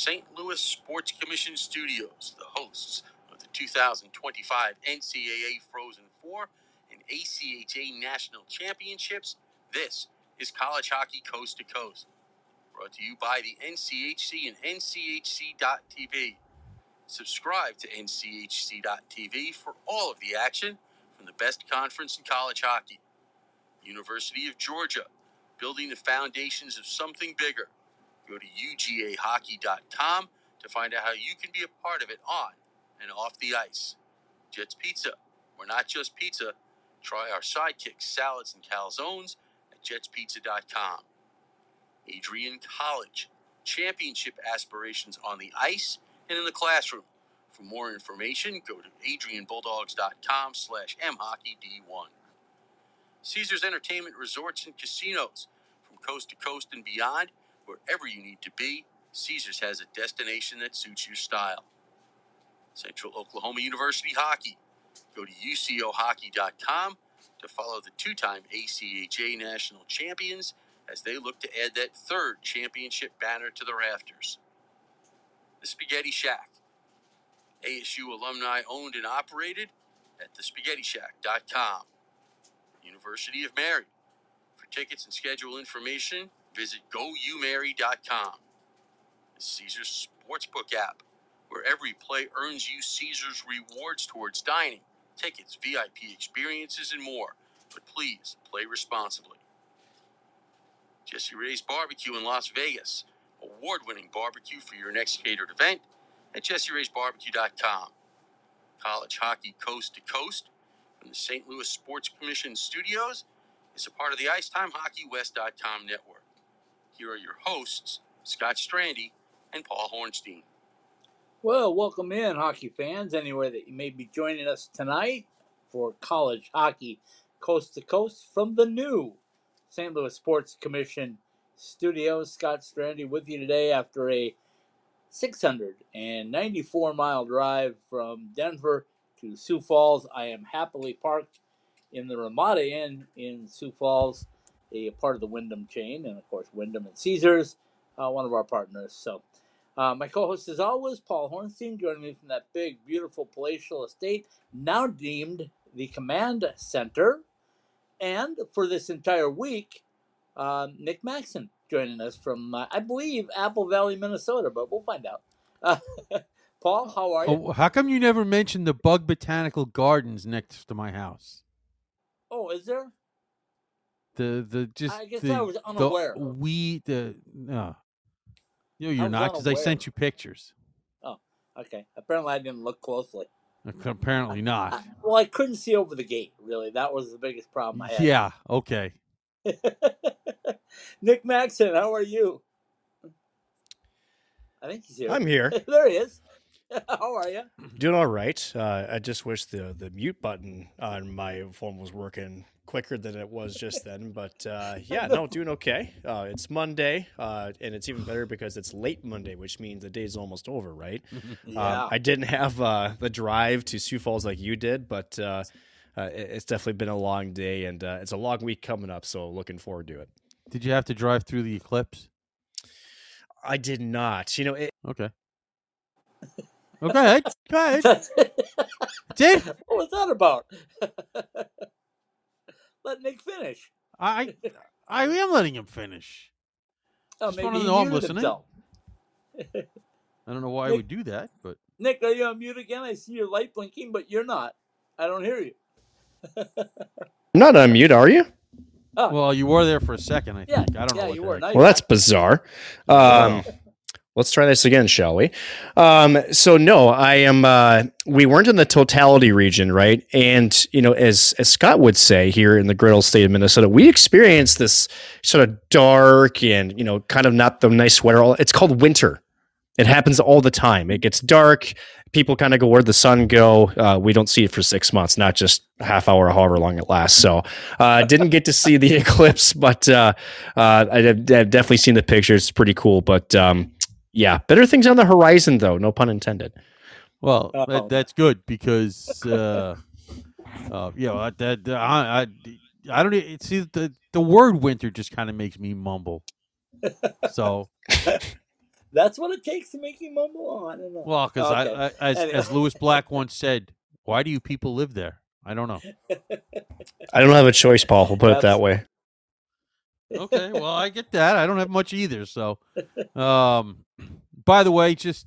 St. Louis Sports Commission Studios, the hosts of the 2025 NCAA Frozen Four and ACHA National Championships. This is College Hockey Coast to Coast, brought to you by the NCHC and NCHC.TV. Subscribe to NCHC.TV for all of the action from the best conference in college hockey. University of Georgia, building the foundations of something bigger. Go to UGAHockey.com to find out how you can be a part of it on and off the ice. Jets Pizza, we're not just pizza. Try our sidekicks, salads, and calzones at jetspizza.com. Adrian College, championship aspirations on the ice and in the classroom. For more information, go to adrianbulldogs.com/mhockeyd1. Caesars Entertainment Resorts and Casinos, from coast to coast and beyond, wherever you need to be, Caesars has a destination that suits your style. Central Oklahoma University Hockey. Go to ucohockey.com to follow the two-time ACHA national champions as they look to add that third championship banner to the rafters. The Spaghetti Shack. ASU alumni owned and operated at thespaghettishack.com. University of Mary. For tickets and schedule information, visit goumary.com. The Caesars Sportsbook app, where every play earns you Caesars rewards towards dining, tickets, VIP experiences, and more. But please, play responsibly. Jesse Ray's Barbecue in Las Vegas. Award-winning barbecue for your next catered event at jesseraysbarbecue.com. College Hockey Coast to Coast from the St. Louis Sports Commission Studios is a part of the IcetimeHockeyWest.com network. Here are your hosts, Scott Strandy and Paul Hornstein. Well, welcome in, hockey fans, anywhere that you may be joining us tonight for College Hockey Coast to Coast from the new St. Louis Sports Commission Studios. Scott Strandy with you today after a 694-mile drive from Denver to Sioux Falls. I am happily parked in the Ramada Inn in Sioux Falls, a part of the Wyndham chain, and of course Wyndham and Caesars, one of our partners. So my co-host as always, Paul Hornstein, joining me from that big, beautiful palatial estate, now deemed the Command Center. And for this entire week, Nick Maxson joining us from, I believe, Apple Valley, Minnesota, but we'll find out. Paul, how are you? How come you never mentioned the Bug Botanical Gardens next to my house? Oh, is there? I was unaware. No, you're not, because I sent you pictures. Oh, okay. Apparently, I didn't look closely. Apparently not. Well, I couldn't see over the gate, really. That was the biggest problem I had. Yeah, okay. Nick Maxson, how are you? I think he's here. I'm here. There he is. How are you? Doing all right. I just wish the mute button on my phone was working quicker than it was just then. But doing okay. It's Monday, and it's even better because it's late Monday, which means the day's almost over, right? Yeah. I didn't have the drive to Sioux Falls like you did, but it's definitely been a long day, and it's a long week coming up, so looking forward to it. Did you have to drive through the eclipse? I did not. Okay. Okay, go ahead. Did? What was that about? Let Nick finish. I am letting him finish. Oh, Just maybe wanted to he know I'm muted listening. himself. I don't know why I would do that, but Nick, are you on mute again? I see your light blinking, but you're not. I don't hear you. I'm not on mute, are you? Oh. Well, you were there for a second, I think. I don't know. Yeah, you were. Well, that's bizarre. Let's try this again, shall we? So no, I am. We weren't in the totality region, right? And as Scott would say, here in the great old state of Minnesota, we experienced this sort of dark and kind of not the nice weather. It's called winter. It happens all the time. It gets dark. People kind of go where the sun go. We don't see it for 6 months, not just a half hour or however long it lasts. So didn't get to see the eclipse, but I've definitely seen the pictures. It's pretty cool. But yeah, better things on the horizon, though. No pun intended. Well, that's good because I don't see the word winter just kind of makes me mumble. So That's what it takes to make you mumble. I don't know. Well, because Okay. as Lewis Black once said, why do you people live there? I don't know. I don't have a choice, Paul. We'll put it that way. Okay, well, I get that. I don't have much either. So, by the way, just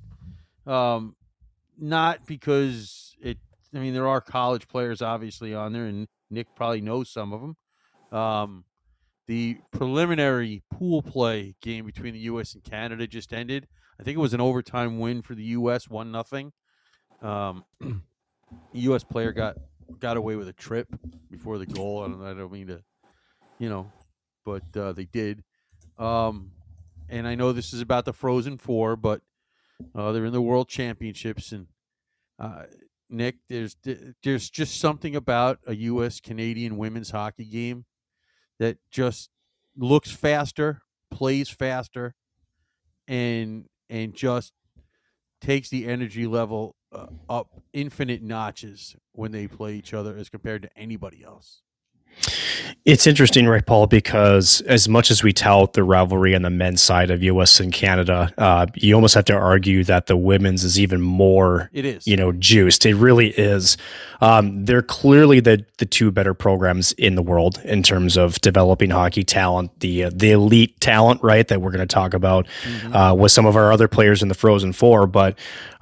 not because it. I mean, there are college players obviously on there, and Nick probably knows some of them. The preliminary pool play game between the U.S. and Canada just ended. I think it was an overtime win for the U.S., 1-0. The U.S. player got away with a trip before the goal. I don't mean to, but they did. And I know this is about the Frozen Four, but they're in the World Championships, and Nick, there's just something about a U.S. Canadian women's hockey game that just looks faster, plays faster, and just takes the energy level up infinite notches when they play each other as compared to anybody else. It's interesting, right, Paul, because as much as we tout the rivalry on the men's side of U.S. and Canada, you almost have to argue that the women's is even more, it is, juiced. It really is. They're clearly the two better programs in the world in terms of developing hockey talent, the elite talent, right, that we're going to talk about with some of our other players in the Frozen Four. But,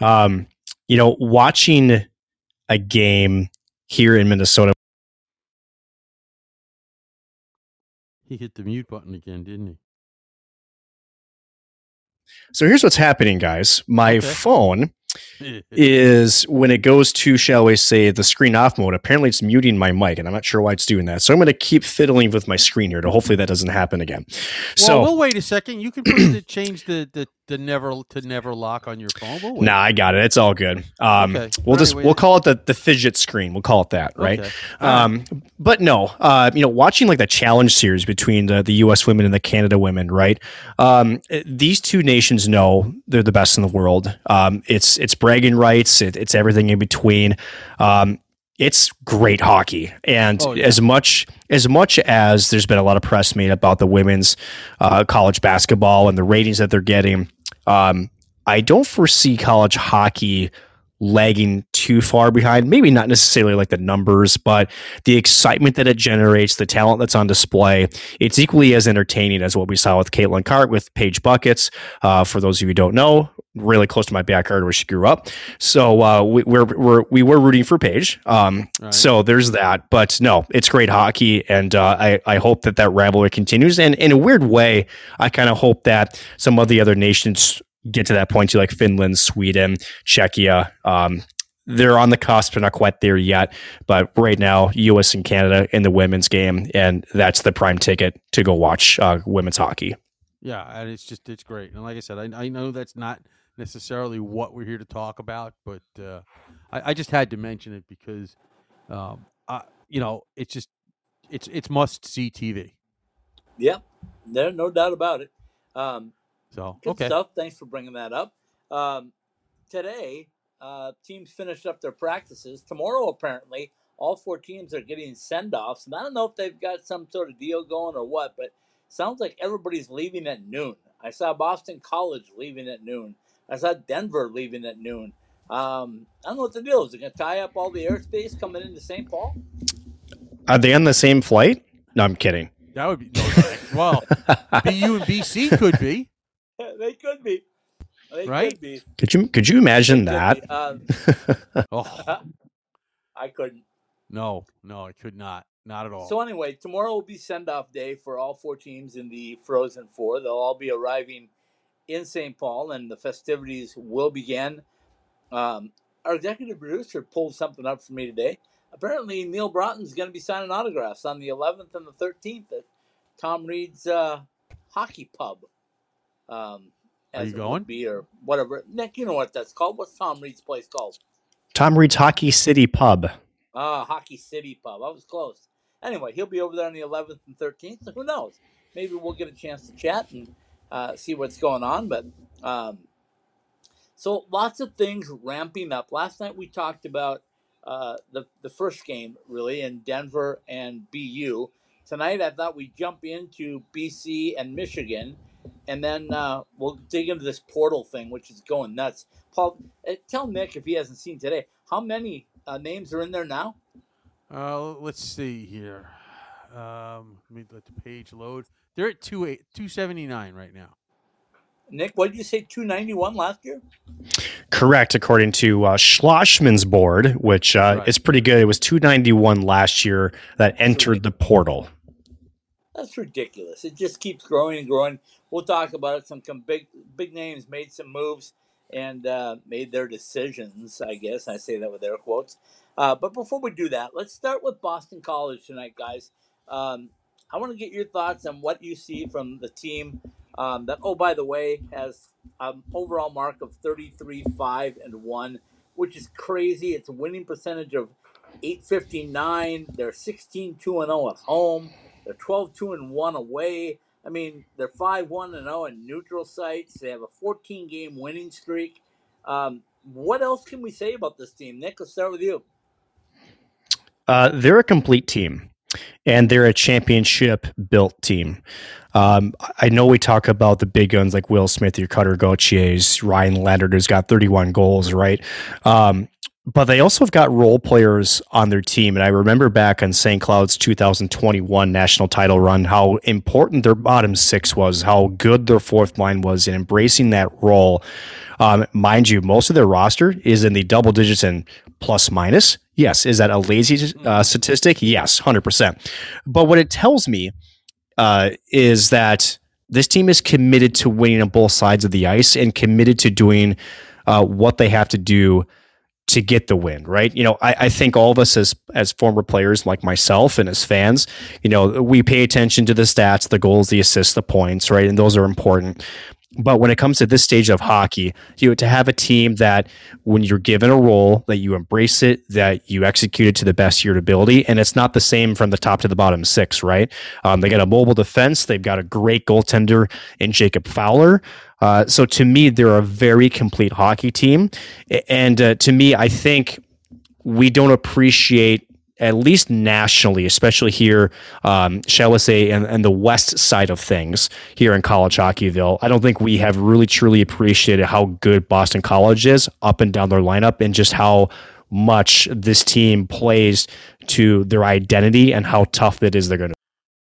watching a game here in Minnesota. He hit the mute button again, didn't he? So here's what's happening, guys. My phone is, when it goes to, shall we say, the screen off mode, apparently it's muting my mic, and I'm not sure why it's doing that. So I'm going to keep fiddling with my screen here to hopefully that doesn't happen again. Well, we'll wait a second. You can change the never lock on your phone. Nah, I got it. It's all good. Okay. We'll call it the fidget screen. We'll call it that, right? Okay. But no, watching like the challenge series between the U.S. women and the Canada women, right? These two nations know they're the best in the world. It's bragging rights. It's everything in between. It's great hockey. And as much as there's been a lot of press made about the women's college basketball and the ratings that they're getting, I don't foresee college hockey lagging too far behind. Maybe not necessarily like the numbers, but the excitement that it generates, the talent that's on display, it's equally as entertaining as what we saw with Caitlin Cart with Paige Buckets. For those of you who don't know, really close to my backyard where she grew up. So we were rooting for Paige. Right. So there's that. But no, it's great hockey, and I hope that rivalry continues. And in a weird way, I kind of hope that some of the other nations get to that point too, like Finland, Sweden, Czechia. They're on the cusp. They're not quite there yet. But right now, U.S. and Canada in the women's game, and that's the prime ticket to go watch women's hockey. Yeah, and it's great. And like I said, I know that's not necessarily what we're here to talk about, but I just had to mention it because, it's must-see TV. Yep, there's no doubt about it. Good okay. stuff. Thanks for bringing that up. Today, teams finished up their practices. Tomorrow, apparently, all four teams are getting send-offs. And I don't know if they've got some sort of deal going or what, but it sounds like everybody's leaving at noon. I saw Boston College leaving at noon. I saw Denver leaving at noon. I don't know what the deal is. They're going to tie up all the airspace coming into St. Paul? Are they on the same flight? No, I'm kidding. That would be well. BU and BC could be. They could be. Right? Could be. Could you imagine that? I couldn't. No, I could not. Not at all. So anyway, tomorrow will be send-off day for all four teams in the Frozen Four. They'll all be arriving in St. Paul, and the festivities will begin. Our executive producer pulled something up for me today. Apparently, Neil Broughton's going to be signing autographs on the 11th and the 13th at Tom Reed's hockey pub. Are you going? Or whatever. Nick, you know what that's called. What's Tom Reed's place called? Tom Reed's Hockey City Pub. Hockey City Pub. I was close. Anyway, he'll be over there on the 11th and 13th. So who knows? Maybe we'll get a chance to chat and see what's going on. But so lots of things ramping up. Last night we talked about the first game, really, in Denver and BU. Tonight I thought we'd jump into BC and Michigan. and then we'll dig into this portal thing, which is going nuts. Paul, tell Nick if he hasn't seen today, how many names are in there now? Let's see here. Let me let the page load. They're at 279 right now. Nick, what did you say, 291 last year? Correct, according to Schlossman's board, which is pretty good. It was 291 last year that entered the portal. That's ridiculous. It just keeps growing and growing. We'll talk about it. Some big names made some moves and made their decisions, I guess. I say that with air quotes. But before we do that, let's start with Boston College tonight, guys. I want to get your thoughts on what you see from the team that, oh, by the way, has an overall mark of 33-5-1, which is crazy. It's a winning percentage of .859. They're 16-2-0 at home. They're 12-2-1 away. I mean, they're 5-1-0 in neutral sites. They have a 14-game winning streak. What else can we say about this team? Nick, let's start with you. They're a complete team, and they're a championship-built team. I know we talk about the big guns like Will Smith, your Cutter Gauthiers, Ryan Leonard, who's got 31 goals, right? But they also have got role players on their team. And I remember back on St. Cloud's 2021 national title run, how important their bottom six was, how good their fourth line was in embracing that role. Mind you, most of their roster is in the double digits and plus minus. Yes. Is that a lazy statistic? Yes, 100%. But what it tells me is that this team is committed to winning on both sides of the ice and committed to doing what they have to do to get the win, right? You know, I think all of us as former players like myself and as fans, you know, we pay attention to the stats, the goals, the assists, the points, right? And those are important. But when it comes to this stage of hockey, to have a team that when you're given a role, that you embrace it, that you execute it to the best of your ability, and it's not the same from the top to the bottom six, right? They got a mobile defense. They've got a great goaltender in Jacob Fowler. So to me, they're a very complete hockey team. And to me, I think we don't appreciate, at least nationally, especially here, shall we say, and the west side of things here in College Hockeyville, I don't think we have really truly appreciated how good Boston College is up and down their lineup and just how much this team plays to their identity and how tough it is they're going to.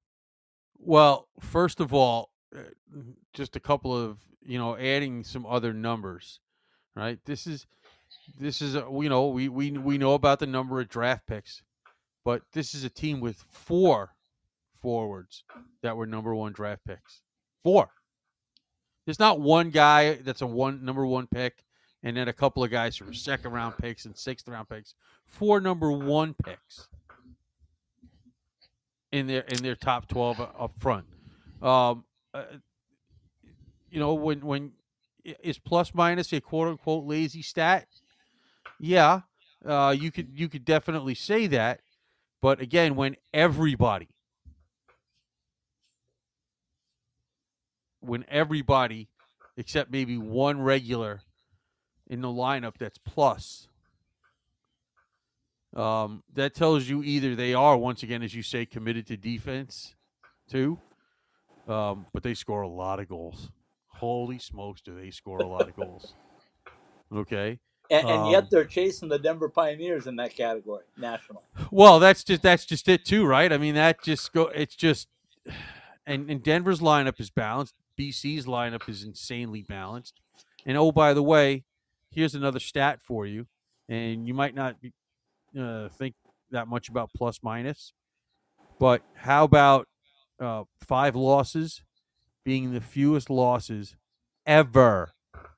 Well, first of all, just a couple of, adding some other numbers, right? This is we know about the number of draft picks, but this is a team with 4 forwards that were number 1 draft picks. 4. There's not one guy that's number 1 pick, and then a couple of guys who were second round picks and 6th round picks. 4 number 1 picks in their top 12 up front. When is plus minus a quote unquote lazy stat? Yeah, you could definitely say that, but again, when everybody except maybe one regular in the lineup that's plus, that tells you either they are, once again, as you say, committed to defense too, but they score a lot of goals. Holy smokes, do they score a lot of goals? Okay. And yet they're chasing the Denver Pioneers in that category, national. Well, that's just it too, right? I mean, and Denver's lineup is balanced. BC's lineup is insanely balanced. And oh, by the way, here's another stat for you. And you might not think that much about plus minus, but how about 5 losses being the fewest losses ever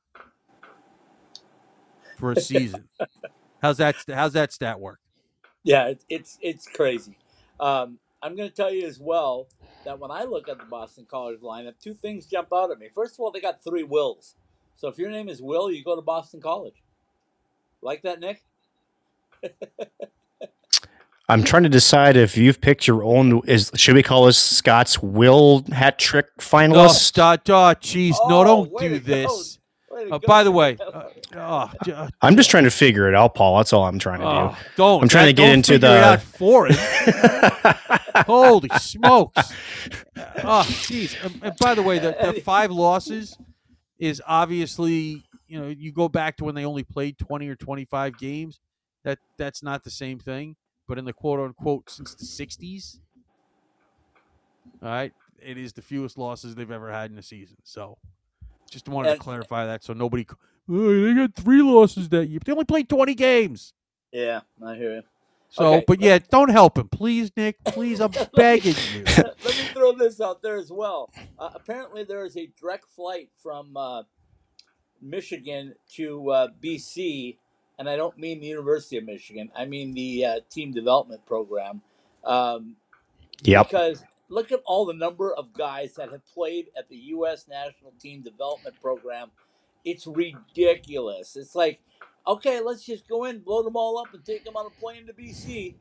for a season? How's that stat work? Yeah, it's crazy. I'm going to tell you as well that when I look at the Boston College lineup, 2 things jump out at me. First of all, they got 3 Wills. So if your name is Will, you go to Boston College. Like that, Nick? I'm trying to decide if you've picked your own. Should we call this Scott's Will hat trick finalist? Jeez, no, don't do this. By the way, I'm just trying to figure it out, Paul. That's all I'm trying to do. Don't. I'm trying to get into the. For it. Holy smokes! Oh, jeez. And by the way, the 5 losses is obviously, you go back to when they only played 20 or 25 games. That's not the same thing. But in the quote unquote since the 60s, all right, it is the fewest losses they've ever had in a season. So just wanted to clarify that so nobody. Oh, they got 3 losses that year. But they only played 20 games. Yeah, I hear you. So, Okay, but yeah, don't help him, please, Nick. Please, I'm begging you. Let me throw this out there as well. Apparently, there is a direct flight from Michigan to BC, and I don't mean the University of Michigan. I mean the team development program. Yep. Because look at all the number of guys that have played at the U.S. National Team Development Program. It's ridiculous. It's like, okay, let's just go in, blow them all up, and take them on a plane to BC.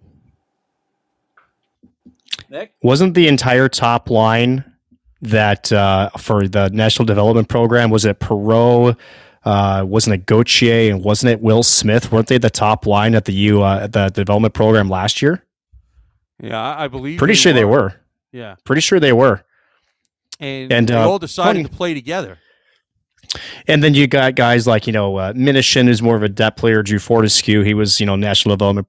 Nick? Wasn't the entire top line that for the National Development Program, was it Perot, wasn't it Gauthier, and wasn't it Will Smith? Weren't they the top line at the development program last year? Yeah, I believe. Pretty sure they were. Yeah. Pretty sure they were. And they all decided to play together. And then you got guys like, Minishin, who's more of a depth player, Drew Fortescue. He was, National Development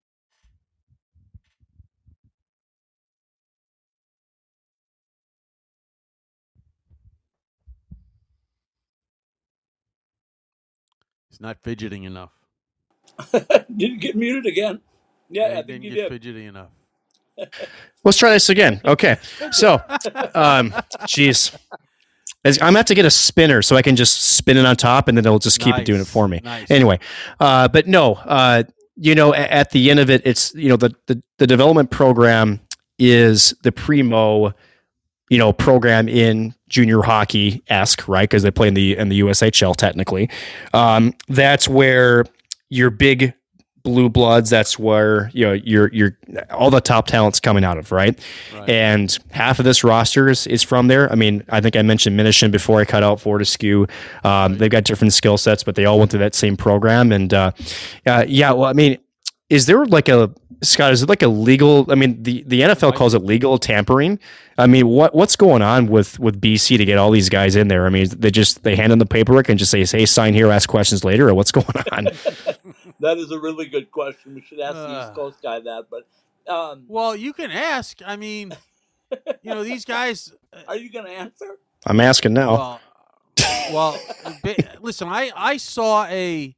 He's not fidgeting enough. Didn't get muted again. Yeah, I think you did. Fidgeting enough. Let's try this again. Okay. So, geez. I'm going to have to get a spinner so I can just spin it on top and then it'll just keep it doing it for me. Nice. Anyway, but no, at the end of it, it's, the development program is the primo, program in junior hockey-esque, right? Because they play in the USHL technically. That's where your big blue bloods, that's where your all the top talent's coming out of, right? And half of this roster is from there. I mean, I think I mentioned Minishin before I cut out Fortescue. They've got different skill sets, but they all went to that same program. And well, I mean, is there like Scott, is it like a legal, I mean, the NFL calls it legal tampering. I mean, what's going on with BC to get all these guys in there? I mean, they hand them the paperwork and just say, hey, sign here, ask questions later, or what's going on? That is a really good question. We should ask the East Coast guy that. But well, you can ask. I mean, these guys. Are you going to answer? I'm asking now. Well, listen. I saw a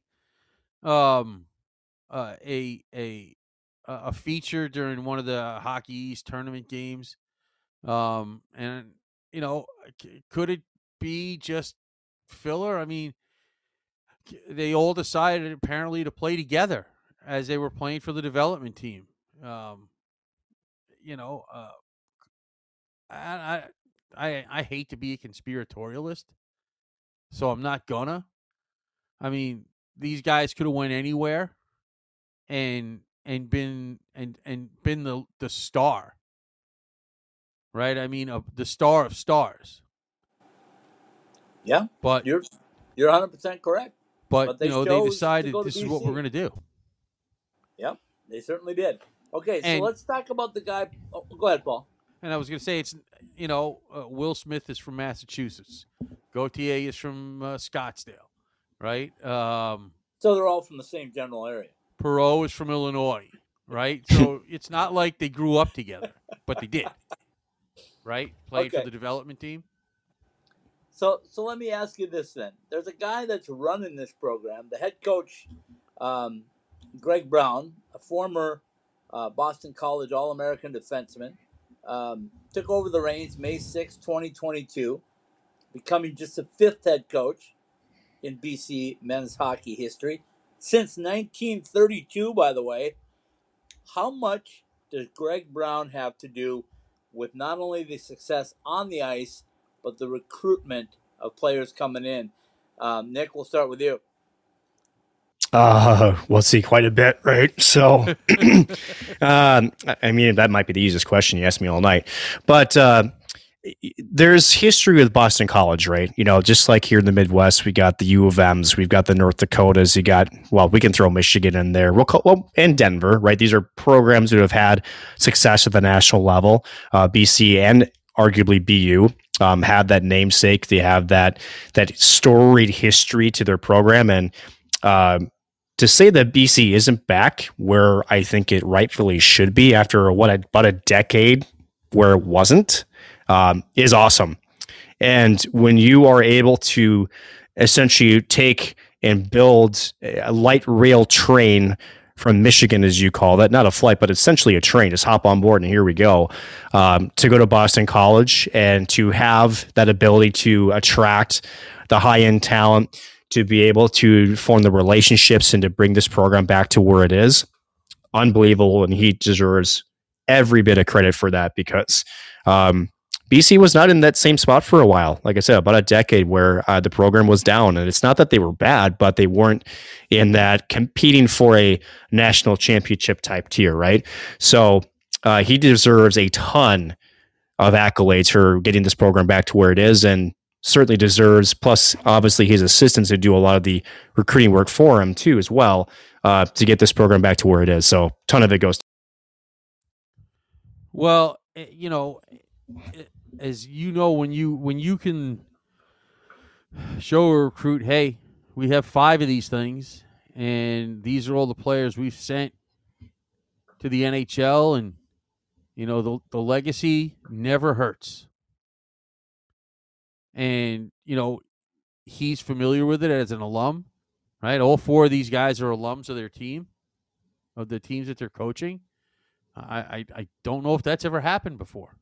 feature during one of the Hockey East tournament games, and could it be just filler? I mean, they all decided apparently to play together as they were playing for the development team. I hate to be a conspiratorialist, so I'm not gonna. I mean, these guys could have went anywhere and been the star, right? I mean, the star of stars. Yeah, but you're 100% correct. But they decided this is what we're going to do. Yep, they certainly did. Okay, so let's talk about the guy. Oh, go ahead, Paul. And I was going to say, it's Will Smith is from Massachusetts. Gauthier is from Scottsdale, right? So they're all from the same general area. Perot is from Illinois, right? So it's not like they grew up together, but they did, right? Played for the development team. So let me ask you this then. There's a guy that's running this program, the head coach, Greg Brown, a former Boston College All-American defenseman, took over the reins May 6, 2022, becoming just the 5th head coach in BC men's hockey history. Since 1932, by the way. How much does Greg Brown have to do with not only the success on the ice, but the recruitment of players coming in? Nick, we'll start with you. We'll see quite a bit, right? So, I mean, that might be the easiest question you asked me all night. But there's history with Boston College, right? Just like here in the Midwest, we got the U of M's, we've got the North Dakotas, we can throw Michigan in there, and Denver, right? These are programs that have had success at the national level. BC and arguably BU have that namesake. They have that storied history to their program, and to say that BC isn't back where I think it rightfully should be after about a decade where it wasn't, is awesome. And when you are able to essentially take and build a light rail train from Michigan, as you call that, not a flight, but essentially a train, just hop on board and here we go, to go to Boston College and to have that ability to attract the high-end talent, to be able to form the relationships and to bring this program back to where it is, unbelievable. And he deserves every bit of credit for that, because BC was not in that same spot for a while. Like I said, about a decade where the program was down. And it's not that they were bad, but they weren't in that competing for a national championship type tier, right? So he deserves a ton of accolades for getting this program back to where it is, and certainly deserves, plus obviously his assistants who do a lot of the recruiting work for him too as well, to get this program back to where it is. So ton of it goes. Well, as you know, when you can show a recruit, hey, we have 5 of these things, and these are all the players we've sent to the NHL, and the legacy never hurts. And he's familiar with it as an alum, right? All 4 of these guys are alums of their team, of the teams that they're coaching. I don't know if that's ever happened before.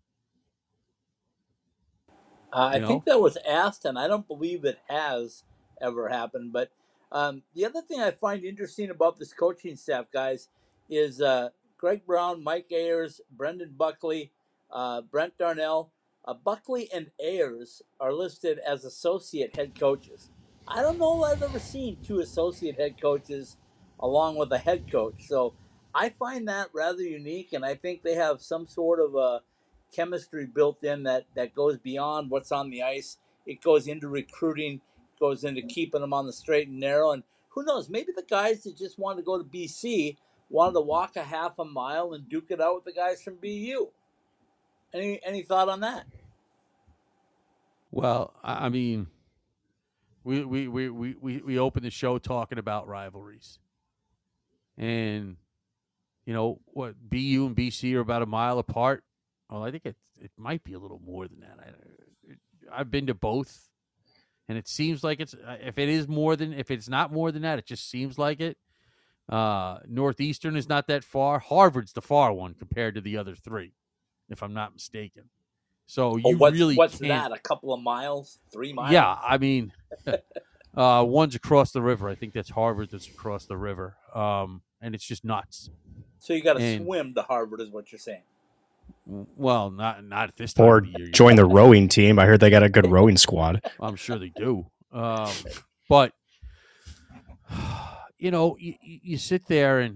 I think that was asked, and I don't believe it has ever happened. But the other thing I find interesting about this coaching staff, guys, is Greg Brown, Mike Ayers, Brendan Buckley, Brent Darnell. Buckley and Ayers are listed as associate head coaches. I don't know if I've ever seen 2 associate head coaches along with a head coach. So I find that rather unique, and I think they have some sort of a chemistry built in that goes beyond what's on the ice. It goes into recruiting, goes into keeping them on the straight and narrow. And who knows, maybe the guys that just wanted to go to BC wanted to walk a half a mile and duke it out with the guys from BU. Any thought on that? Well, I mean, we opened the show talking about rivalries, and what, BU and BC are about a mile apart. Well, I think it might be a little more than that. I've been to both, and it seems like if it's not more than that, it just seems like it. Northeastern is not that far. Harvard's the far one compared to the other 3, if I'm not mistaken. So what's that? A couple of miles, 3 miles? Yeah, I mean, one's across the river. I think that's Harvard. That's across the river, and it's just nuts. So you got to swim to Harvard, is what you're saying? Well, not at this time. Or of the year, join the rowing team. I heard they got a good rowing squad. I'm sure they do. But you sit there and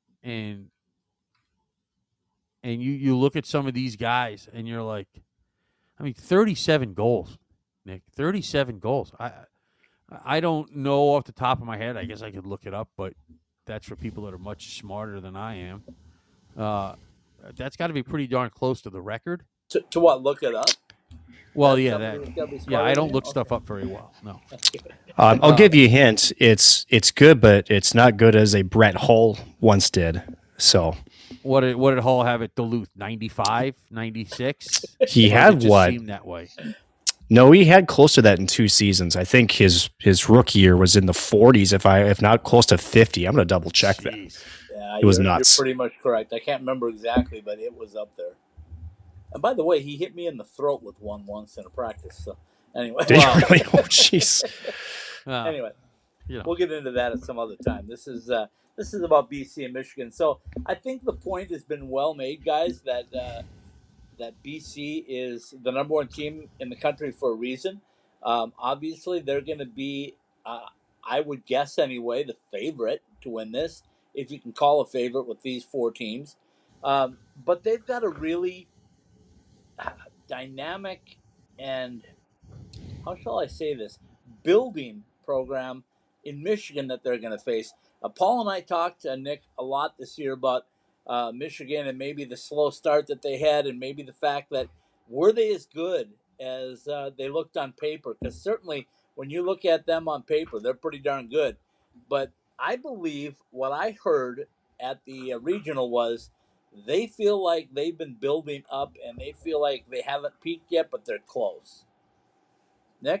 you look at some of these guys, and you're like, I mean, 37 goals, Nick. 37 goals. I don't know off the top of my head. I guess I could look it up, but that's for people that are much smarter than I am. That's got to be pretty darn close to the record. To what? Look it up? Well, yeah, I don't look stuff up very well. No. I'll give you a hint. It's good, but it's not good as a Brett Hull once did. So what did Hull have at Duluth? 95, 96? He had what? Seemed that way. No, he had close to that in 2 seasons. I think his rookie year was in the 40s, if not close to 50. I'm going to double check that. Yeah, it was nuts. You're pretty much correct. I can't remember exactly, but it was up there. And by the way, he hit me in the throat with one once in a practice. So anyway, did you really? Oh, jeez. Anyway, we'll get into that at some other time. This is about BC and Michigan. So I think the point has been well made, guys. That BC is the number 1 team in the country for a reason. Obviously, they're going to be, I would guess anyway, the favorite to win this, if you can call a favorite with these 4 teams. But they've got a really dynamic and, how shall I say this, building program in Michigan that they're going to face. Paul and I talked to Nick a lot this year about Michigan and maybe the slow start that they had, and maybe the fact that were they as good as they looked on paper? Because certainly when you look at them on paper, they're pretty darn good. But I believe what I heard at the regional was they feel like they've been building up and they feel like they haven't peaked yet, but they're close. Nick?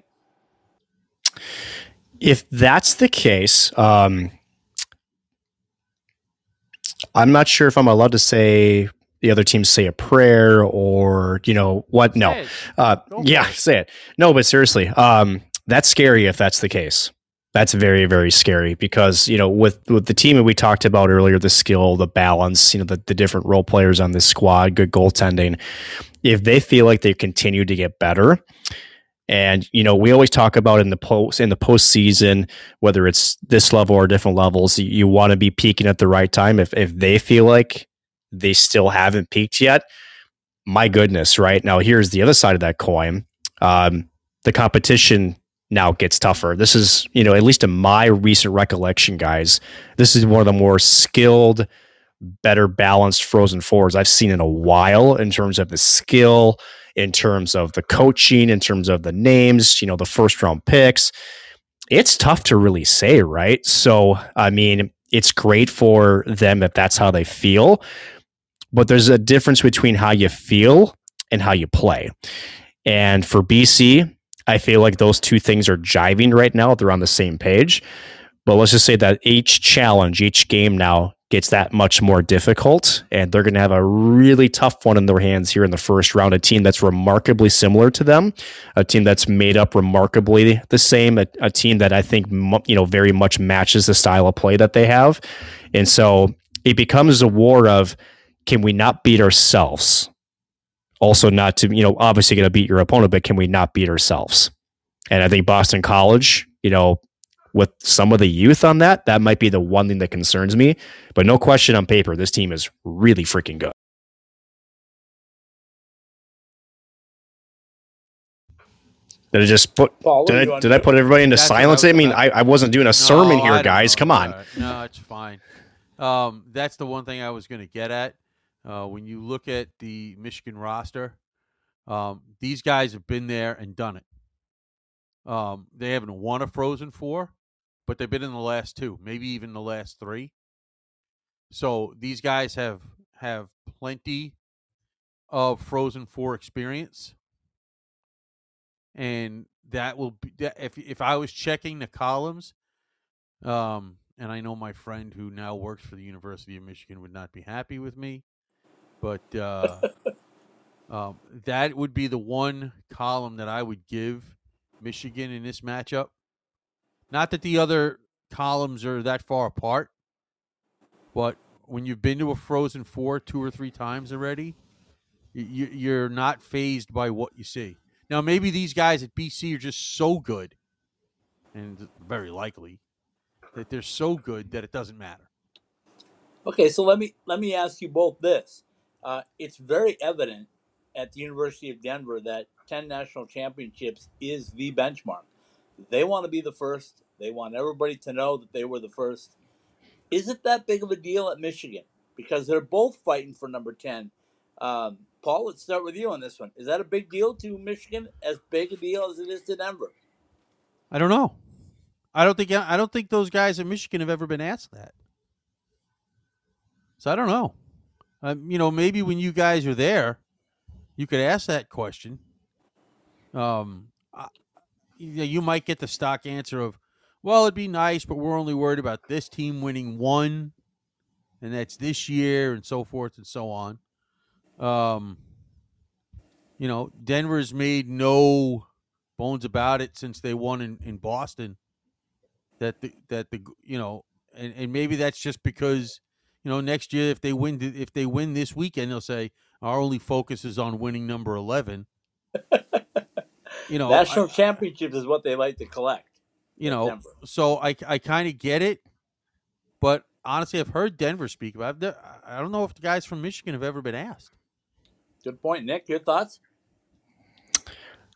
If that's the case, I'm not sure if I'm allowed to say the other teams say a prayer or, what. No. Say it. No, but seriously, that's scary if that's the case. That's very, very scary because, with the team that we talked about earlier, the skill, the balance, the different role players on this squad, good goaltending, if they feel like they continue to get better. And, we always talk about in the postseason, whether it's this level or different levels, you want to be peaking at the right time. If they feel like they still haven't peaked yet, my goodness, right? Now, here's the other side of that coin. The competition now gets tougher. This is, at least in my recent recollection, guys, this is one of the more skilled, better balanced Frozen Fours I've seen in a while in terms of the skill, in terms of the coaching, in terms of the names, the first round picks. It's tough to really say, right? So, I mean, it's great for them if that's how they feel, but there's a difference between how you feel and how you play. And for BC, I feel like those two things are jiving right now. They're on the same page. But let's just say that each challenge, each game now gets that much more difficult, and they're going to have a really tough one in their hands here in the first round. A team that's remarkably similar to them, a team that's made up remarkably the same, a team that I think very much matches the style of play that they have. And so it becomes a war of, can we not beat ourselves? Also, not to obviously going to beat your opponent, but can we not beat ourselves? And I think Boston College, with some of the youth on that might be the one thing that concerns me. But no question on paper, this team is really freaking good. Did I just put? Paul, did I put everybody into silence? I mean, I wasn't doing a sermon here, guys. Come on. No, it's fine. That's the one thing I was going to get at. When you look at the Michigan roster, these guys have been there and done it. They haven't won a Frozen Four, but they've been in the last two, maybe even the last three. So these guys have plenty of Frozen Four experience, and that will be if I was checking the columns, and I know my friend who now works for the University of Michigan would not be happy with me, but that would be the one column that I would give Michigan in this matchup. Not that the other columns are that far apart, but when you've been to a Frozen Four 2 or 3 times already, you're not fazed by what you see. Now, maybe these guys at BC are just so good, and very likely that they're so good that it doesn't matter. Okay, so let me ask you both this. It's very evident at the University of Denver that 10 national championships is the benchmark. They want to be the first. They want everybody to know that they were the first. Is it that big of a deal at Michigan? Because they're both fighting for number 10. Paul, let's start with you on this one. Is that a big deal to Michigan? As big a deal as it is to Denver? I don't know. I don't think those guys at Michigan have ever been asked that. So I don't know. Maybe when you guys are there, you could ask that question. You might get the stock answer of, well, it'd be nice, but we're only worried about this team winning one, and that's this year, and so forth and so on. Denver's made no bones about it since they won in Boston. And maybe that's just because next year if they win this weekend, they'll say our only focus is on winning number 11. National championships is what they like to collect. So I kind of get it, but honestly, I've heard Denver speak about it. I don't know if the guys from Michigan have ever been asked. Good point, Nick. Your thoughts?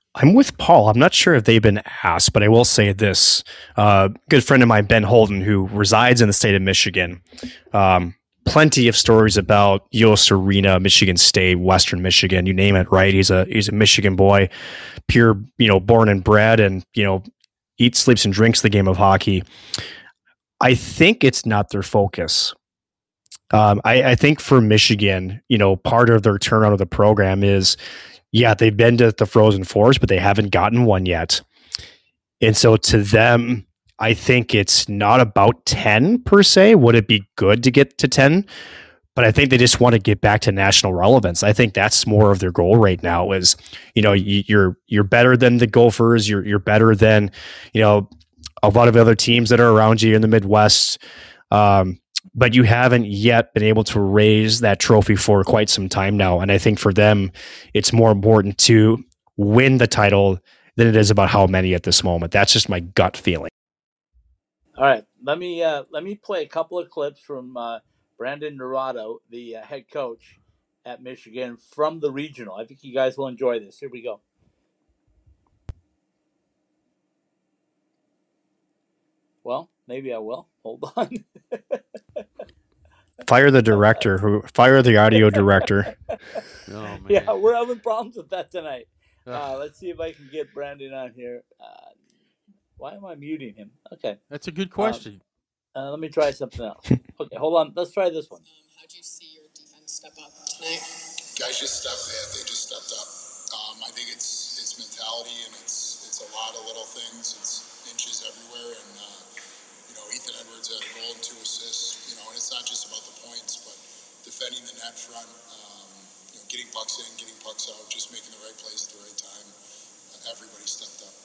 I'm with Paul. I'm not sure if they've been asked, but I will say this. Good friend of mine, Ben Holden, who resides in the state of Michigan, plenty of stories about Yost Arena, Michigan State, Western Michigan, you name it, right? He's a Michigan boy, pure, born and bred, and, eats, sleeps, and drinks the game of hockey. I think it's not their focus. I think for Michigan, part of their turnaround of the program is, they've been to the Frozen Fours, but they haven't gotten one yet. And so to them, I think it's not about 10 per se. Would it be good to get to 10? But I think they just want to get back to national relevance. I think that's more of their goal right now is, you're better than the Gophers. You're better than, a lot of other teams that are around you in the Midwest. But you haven't yet been able to raise that trophy for quite some time now. And I think for them, it's more important to win the title than it is about how many at this moment. That's just my gut feeling. All right, let me play a couple of clips from Brandon Naurato, the head coach at Michigan, from the regional. I think you guys will enjoy this. Here we go. Well, maybe I will. Hold on. Fire the audio director. Oh, man. Yeah, we're having problems with that tonight. Let's see if I can get Brandon on here. Why am I muting him? Okay. That's a good question. Let me try something else. Okay, hold on. Let's try this one. How'd you see your defense step up tonight? Guys just stepped up. I think it's mentality, and it's a lot of little things. It's inches everywhere, and Ethan Edwards had a goal and 2 assists. And it's not just about the points, but defending the net front, getting pucks in, getting pucks out, just making the right plays at the right time. Everybody stepped up.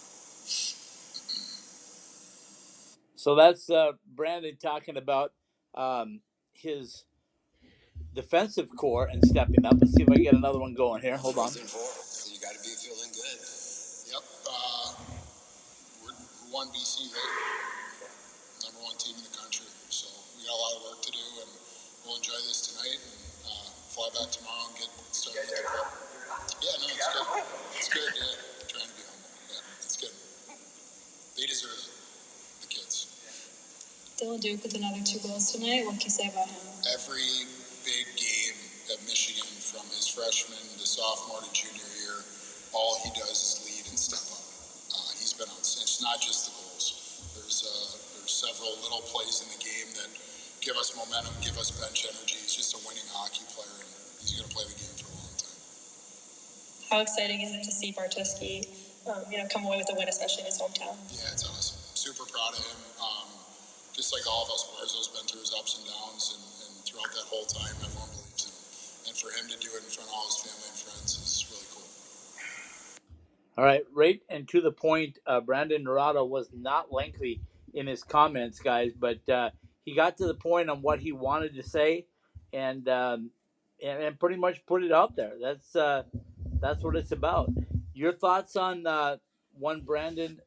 So that's Brandon talking about his defensive core and stepping up. Let's see if I can get another one going here. Hold on. So you got to be feeling good. Yep. We won BC, right? Number 1 team in the country. So we got a lot of work to do, and we'll enjoy this tonight and fly back tomorrow and get started with the club. Yeah, no, it's good. It's good. Yeah, trying to be humble. Yeah, it's good. They deserve it. The kids. Dylan Duke with another 2 goals tonight. What can you say about him? Every big game at Michigan, from his freshman to sophomore to junior year, all he does is lead and step up. He's been on. It's not just the goals. There's several little plays in the game that give us momentum, give us bench energy. He's just a winning hockey player, and he's going to play the game for a long time. How exciting is it to see Bartuski, come away with a win, especially in his hometown? Yeah, it's awesome. Super proud of him. Just like all of us, Barzo's been through his ups and downs, and throughout that whole time, everyone believes in him. And for him to do it in front of all his family and friends is really cool. All right, right and to the point, Brandon Naurato was not lengthy in his comments, guys, but he got to the point on what he wanted to say, and pretty much put it out there. That's what it's about. Your thoughts on Brandon,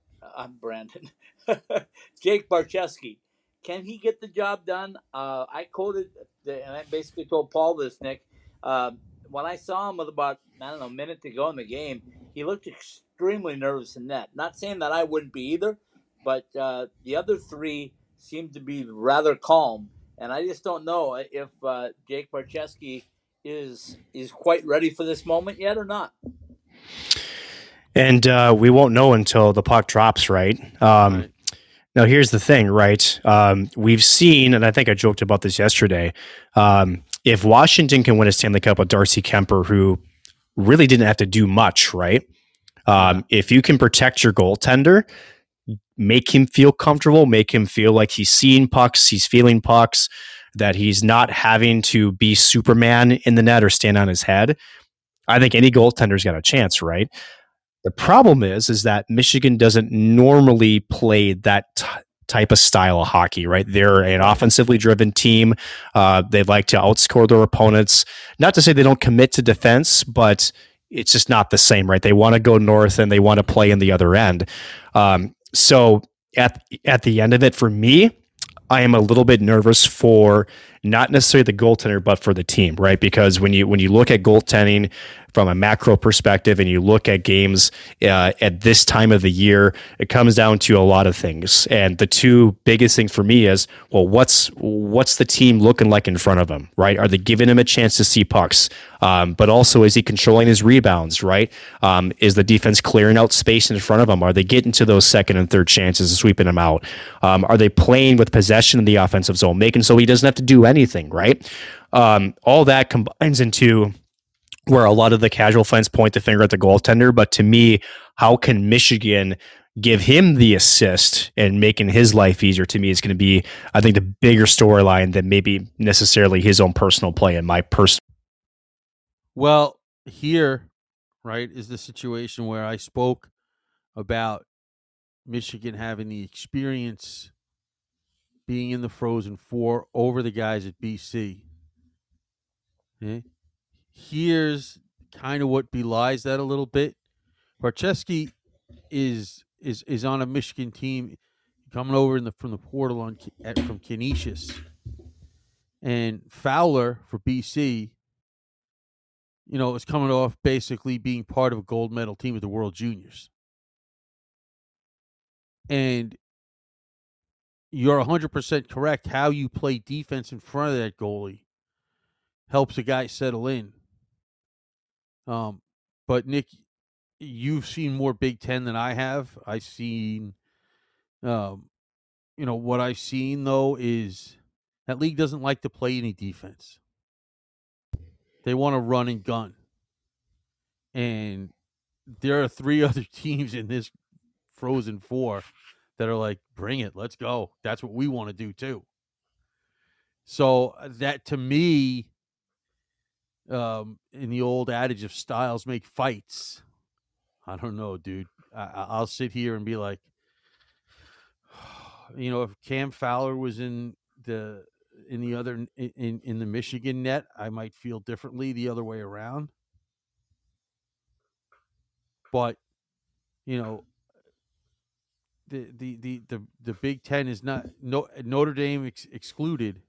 Jake Barcheski? Can he get the job done? I quoted, and I basically told Paul this, Nick. When I saw him with about, a minute to go in the game, he looked extremely nervous in net. Not saying that I wouldn't be either, but the other 3 seemed to be rather calm. And I just don't know if Jake Barcheski is quite ready for this moment yet or not. And we won't know until the puck drops, right? Right. Now, here's the thing, right? We've seen, and I think I joked about this yesterday, if Washington can win a Stanley Cup with Darcy Kemper, who really didn't have to do much, right? If you can protect your goaltender, make him feel comfortable, make him feel like he's seeing pucks, he's feeling pucks, that he's not having to be Superman in the net or stand on his head, I think any goaltender's got a chance, right? The problem is that Michigan doesn't normally play that type of style of hockey, right? They're an offensively driven team. They like to outscore their opponents. Not to say they don't commit to defense, but it's just not the same, right? They want to go north and they want to play in the other end. So at the end of it, for me, I am a little bit nervous for not necessarily the goaltender, but for the team, right? Because when you look at goaltending from a macro perspective and you look at games at this time of the year, it comes down to a lot of things. And the two biggest things for me is, well, what's the team looking like in front of him, right? Are they giving him a chance to see pucks? But also, is he controlling his rebounds, right? Is the defense clearing out space in front of him? Are they getting to those second and third chances and sweeping them out? Are they playing with possession in the offensive zone, making so he doesn't have to do anything, right? All that combines into where a lot of the casual fans point the finger at the goaltender. But to me, how can Michigan give him the assist and making his life easier, to me, is going to be, I think, the bigger storyline than maybe necessarily his own personal play and my personal. Well, here, right, is the situation where I spoke about Michigan having the experience being in the Frozen Four over the guys at BC. Okay? Here's kind of what belies that a little bit. Barczewski is on a Michigan team coming over from the portal from Canisius, and Fowler for BC, is coming off basically being part of a gold medal team at the World Juniors. And you're 100% correct. How you play defense in front of that goalie helps a guy settle in. But Nick, you've seen more Big Ten than I have. I've seen, what I've seen though is that league doesn't like to play any defense. They want to run and gun. And there are 3 other teams in this Frozen Four that are like, bring it, let's go. That's what we want to do too. So that, to me, in the old adage of styles make fights, I don't know, dude. I'll sit here and be like, if Cam Fowler was in the Michigan net, I might feel differently the other way around. But the Big Ten is not Notre Dame excluded.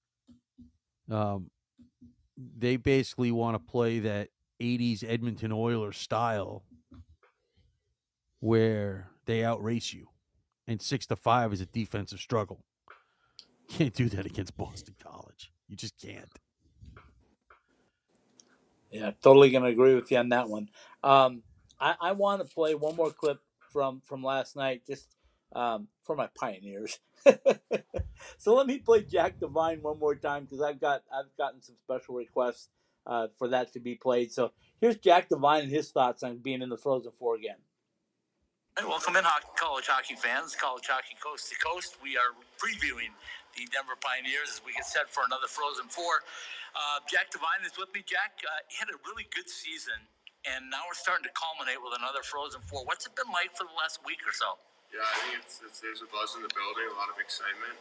They basically want to play that 80s Edmonton Oilers style where they outrace you, and 6-5 is a defensive struggle. Can't do that against Boston College. You just can't. Yeah, totally going to agree with you on that one. I want to play one more clip from last night, just for my Pioneers. So let me play Jack Devine one more time, because I've gotten some special requests for that to be played. So here's Jack Devine and his thoughts on being in the Frozen Four again. Welcome in, college hockey fans, college hockey coast to coast. We are previewing the Denver Pioneers as we get set for another Frozen Four. Jack Devine is with me. Jack, he had a really good season, and now we're starting to culminate with another Frozen Four. What's it been like for the last week or so? Yeah, I think there's a buzz in the building, a lot of excitement.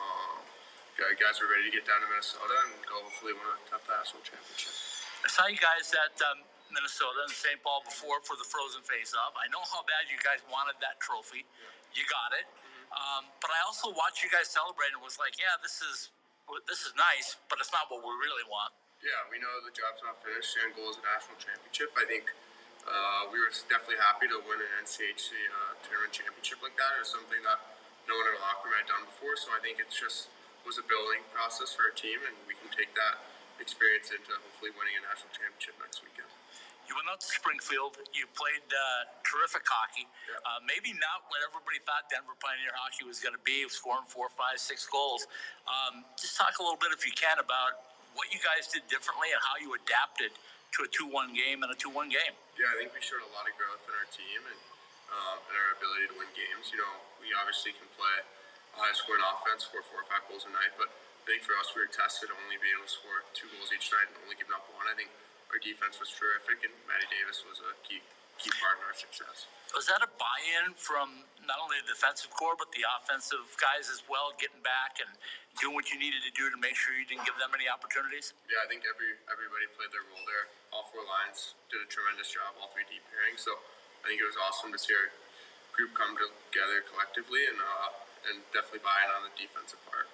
Guys are ready to get down to Minnesota and go hopefully win a national championship. I saw you guys at Minnesota and St. Paul before for the Frozen Face-Off. I know how bad you guys wanted that trophy. Yeah. You got it. Mm-hmm. But I also watched you guys celebrate and was like, yeah, this is nice, but it's not what we really want. Yeah, we know the job's not finished. End goal is a national championship. I think we were definitely happy to win an NCHC tournament championship like that. It was something that no one in the locker room had done before. So I think it was a building process for our team, and we can take that experience into hopefully winning a national championship next weekend. You went out to Springfield. You played terrific hockey. Yeah. Maybe not what everybody thought Denver Pioneer hockey was going to be, scoring 4, 5, 6 goals. Just talk a little bit, if you can, about what you guys did differently and how you adapted to a 2-1 game and a 2-1 game. Yeah, I think we showed a lot of growth in our team and our ability to win games. We obviously can play a high-scoring offense, score 4 or 5 goals a night, but I think for us, we were tested only being able to score 2 goals each night and only giving up 1. I think our defense was terrific, and Matty Davis was a key part in our success. Was that a buy-in from not only the defensive core, but the offensive guys as well, getting back and doing what you needed to do to make sure you didn't give them any opportunities? Yeah, I think everybody played their role there. All 4 lines did a tremendous job, all 3 deep pairings. So I think it was awesome to see our group come together collectively and definitely buy in on the defensive part.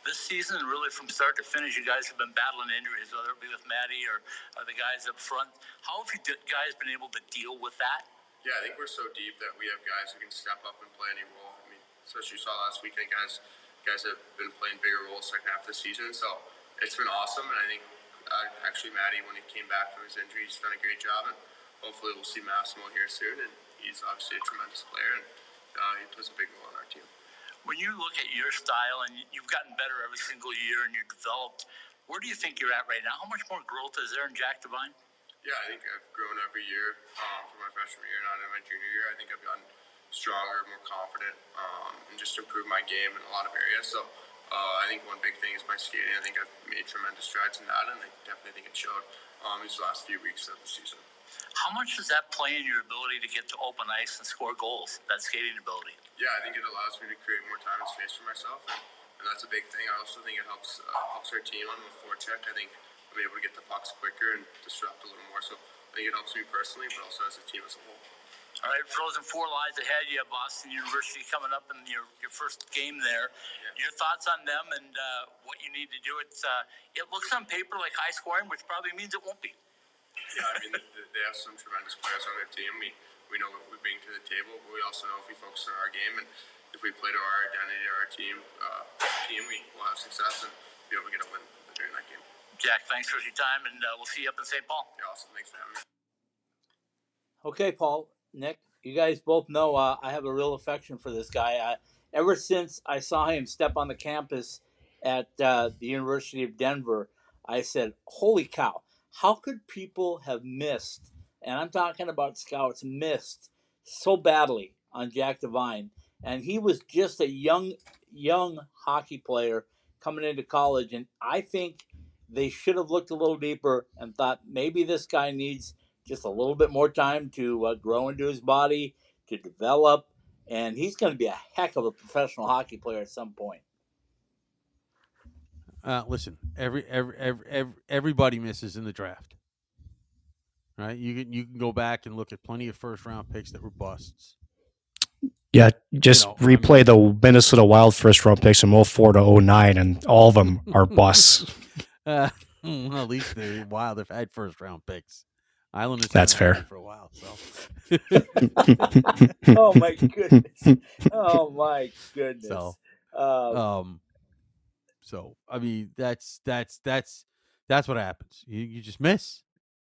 This season, really from start to finish, you guys have been battling injuries, whether it be with Maddie or the guys up front. How have you guys been able to deal with that? Yeah, I think we're so deep that we have guys who can step up and play any role. I mean, especially you saw last weekend, guys have been playing bigger roles second half of the season. So it's been awesome, and I think actually Maddie, when he came back from his injury, he's done a great job, and hopefully we'll see Massimo here soon. And he's obviously a tremendous player, and he plays a big role on our team. When you look at your style, and you've gotten better every single year, and you've developed, where do you think you're at right now? How much more growth is there in Jack Devine? Yeah, I think I've grown every year from my freshman year and on in my junior year. I think I've gotten stronger, more confident, and just improved my game in a lot of areas. So I think one big thing is my skating. I think I've made tremendous strides in that, and I definitely think it showed these last few weeks of the season. How much does that play in your ability to get to open ice and score goals, that skating ability? Yeah, I think it allows me to create more time and space for myself, and that's a big thing. I also think it helps our team on the forecheck. I think I'm able to get the pucks quicker and disrupt a little more. So I think it helps me personally, but also as a team as a whole. All right, Frozen Four lies ahead. You have Boston University coming up in your first game there. Yeah. Your thoughts on them and what you need to do? It looks on paper like high scoring, which probably means it won't be. Yeah, I mean, they have some tremendous players on their team. We know what we bring to the table, but we also know if we focus on our game and if we play to our identity, our team, we will have success and be able to get a win during that game. Jack, thanks for your time, and we'll see you up in St. Paul. Yeah, awesome. Thanks for having me. Okay, Paul, Nick, you guys both know I have a real affection for this guy. Ever since I saw him step on the campus at the University of Denver, I said, holy cow, how could people have missed, and I'm talking about scouts, missed so badly on Jack Devine? And he was just a young hockey player coming into college, and I think they should have looked a little deeper and thought maybe this guy needs just a little bit more time to grow into his body, to develop, and he's going to be a heck of a professional hockey player at some point. Listen, everybody misses in the draft, right? You can go back and look at plenty of first round picks that were busts. Yeah, just replay the Minnesota Wild first round picks from 2004 to 2009, and all of them are busts. Well, at least the Wild have had first round picks. Islanders. That's fair. For a while, so. Oh my goodness! Oh my goodness! So I mean, that's what happens. You just miss,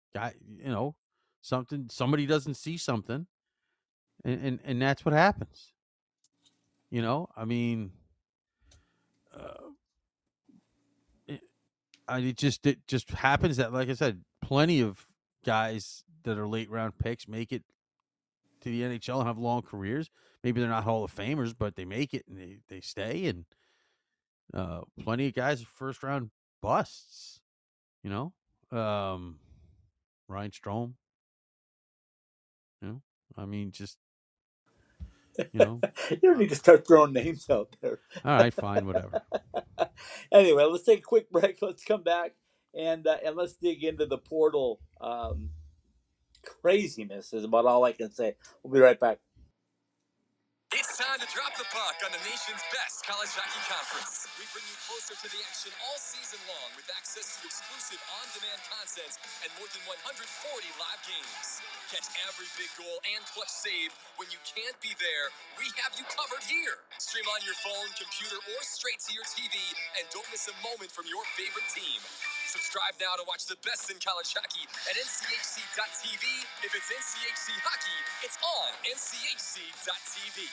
somebody doesn't see something, and that's what happens. I mean, it just happens that, like I said, plenty of guys that are late round picks make it to the NHL and have long careers. Maybe they're not Hall of Famers, but they make it and they stay. And plenty of guys are first round busts. Ryan Strome. I mean, just you don't need to start throwing names out there. All right, fine, whatever. Anyway, let's take a quick break. Let's come back and let's dig into the portal. Craziness is about all I can say. We'll be right back. It's time to drop the puck on the nation's best college hockey conference. We bring you closer to the action all season long with access to exclusive on-demand content and more than 140 live games. Catch every big goal and clutch save when you can't be there. We have you covered here. Stream on your phone, computer, or straight to your TV, and don't miss a moment from your favorite team. Subscribe now to watch the best in college hockey at NCHC.tv. If it's NCHC hockey, it's on NCHC.tv.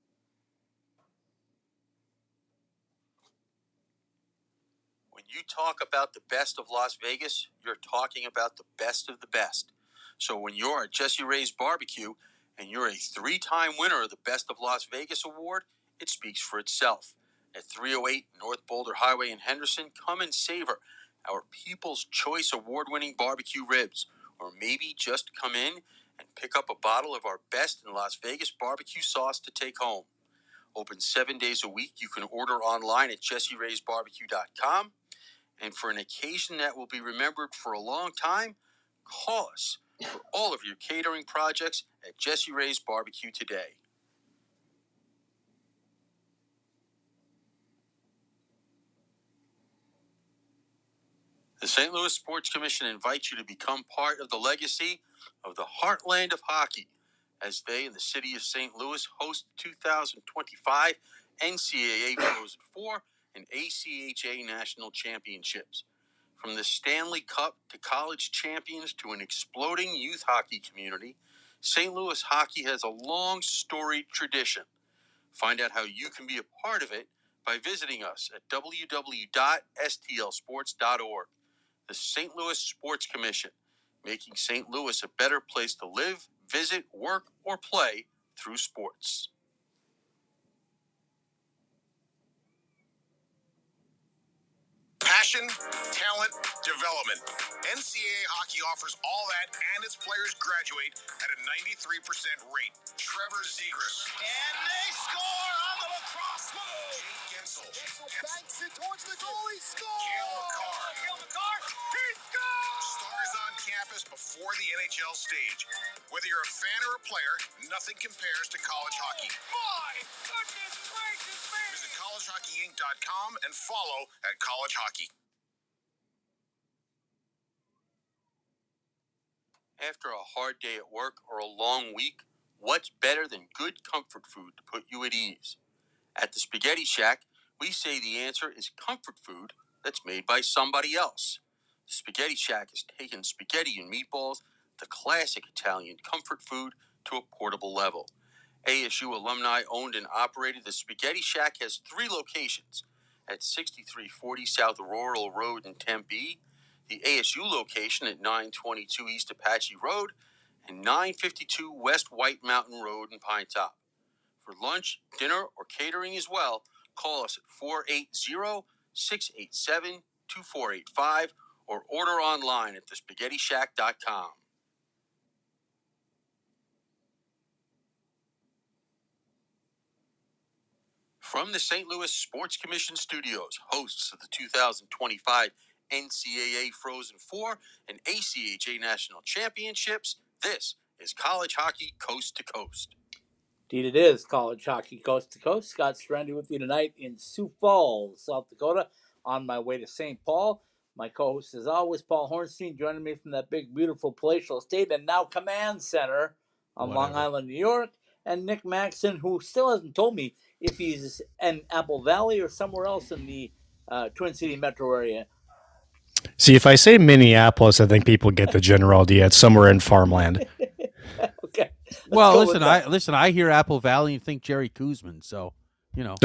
When you talk about the best of Las Vegas, you're talking about the best of the best. So when you're at Jesse Ray's Barbecue and you're a 3-time winner of the Best of Las Vegas award, it speaks for itself. At 308 North Boulder Highway in Henderson, come and savor our People's Choice Award-winning barbecue ribs, or maybe just come in and pick up a bottle of our best in Las Vegas barbecue sauce to take home. Open 7 days a week. You can order online at jesseraysbarbecue.com. And for an occasion that will be remembered for a long time, call us for all of your catering projects at Jesse Ray's Barbecue today. The St. Louis Sports Commission invites you to become part of the legacy of the heartland of hockey as they in the city of St. Louis host the 2025 NCAA Frozen Four and ACHA National Championships. From the Stanley Cup to college champions to an exploding youth hockey community, St. Louis hockey has a long, storied tradition. Find out how you can be a part of it by visiting us at www.stlsports.org. The St. Louis Sports Commission, making St. Louis a better place to live, visit, work, or play through sports. Passion, talent, development. NCAA hockey offers all that, and its players graduate at a 93% rate. Trevor Zegras. And they score on the lacrosse move. Jake Gensel. Gensel banks it towards the goal. He scores. Cale Makar. He scores. Stars on campus before the NHL stage. Whether you're a fan or a player, nothing compares to college hockey. My goodness gracious me. Visit collegehockeyinc.com and follow at College Hockey. After a hard day at work or a long week, what's better than good comfort food to put you at ease? At the Spaghetti Shack, we say the answer is comfort food that's made by somebody else. The Spaghetti Shack has taken spaghetti and meatballs, the classic Italian comfort food, to a portable level. ASU alumni owned and operated, the Spaghetti Shack has 3 locations at 6340 South Rural Road in Tempe, the ASU location at 922 East Apache Road, and 952 West White Mountain Road in Pine Top. For lunch, dinner, or catering as well, call us at 480-687-2485 or order online at thespaghettishack.com. From the St. Louis Sports Commission studios, hosts of the 2025 NCAA Frozen Four and ACHA National Championships, this is College Hockey Coast to Coast. Indeed, it is College Hockey Coast to Coast. Scott Strandy with you tonight in Sioux Falls, South Dakota, on my way to St. Paul. My co-host, as always, Paul Hornstein, joining me from that big, beautiful palatial estate and now command center on Long Island, New York. And Nick Maxon, who still hasn't told me if he's in Apple Valley or somewhere else in the Twin City metro area. See, if I say Minneapolis, I think people get the general idea. It's somewhere in farmland. Okay. Well, listen. I hear Apple Valley and think Jerry Kuzman. So, you know.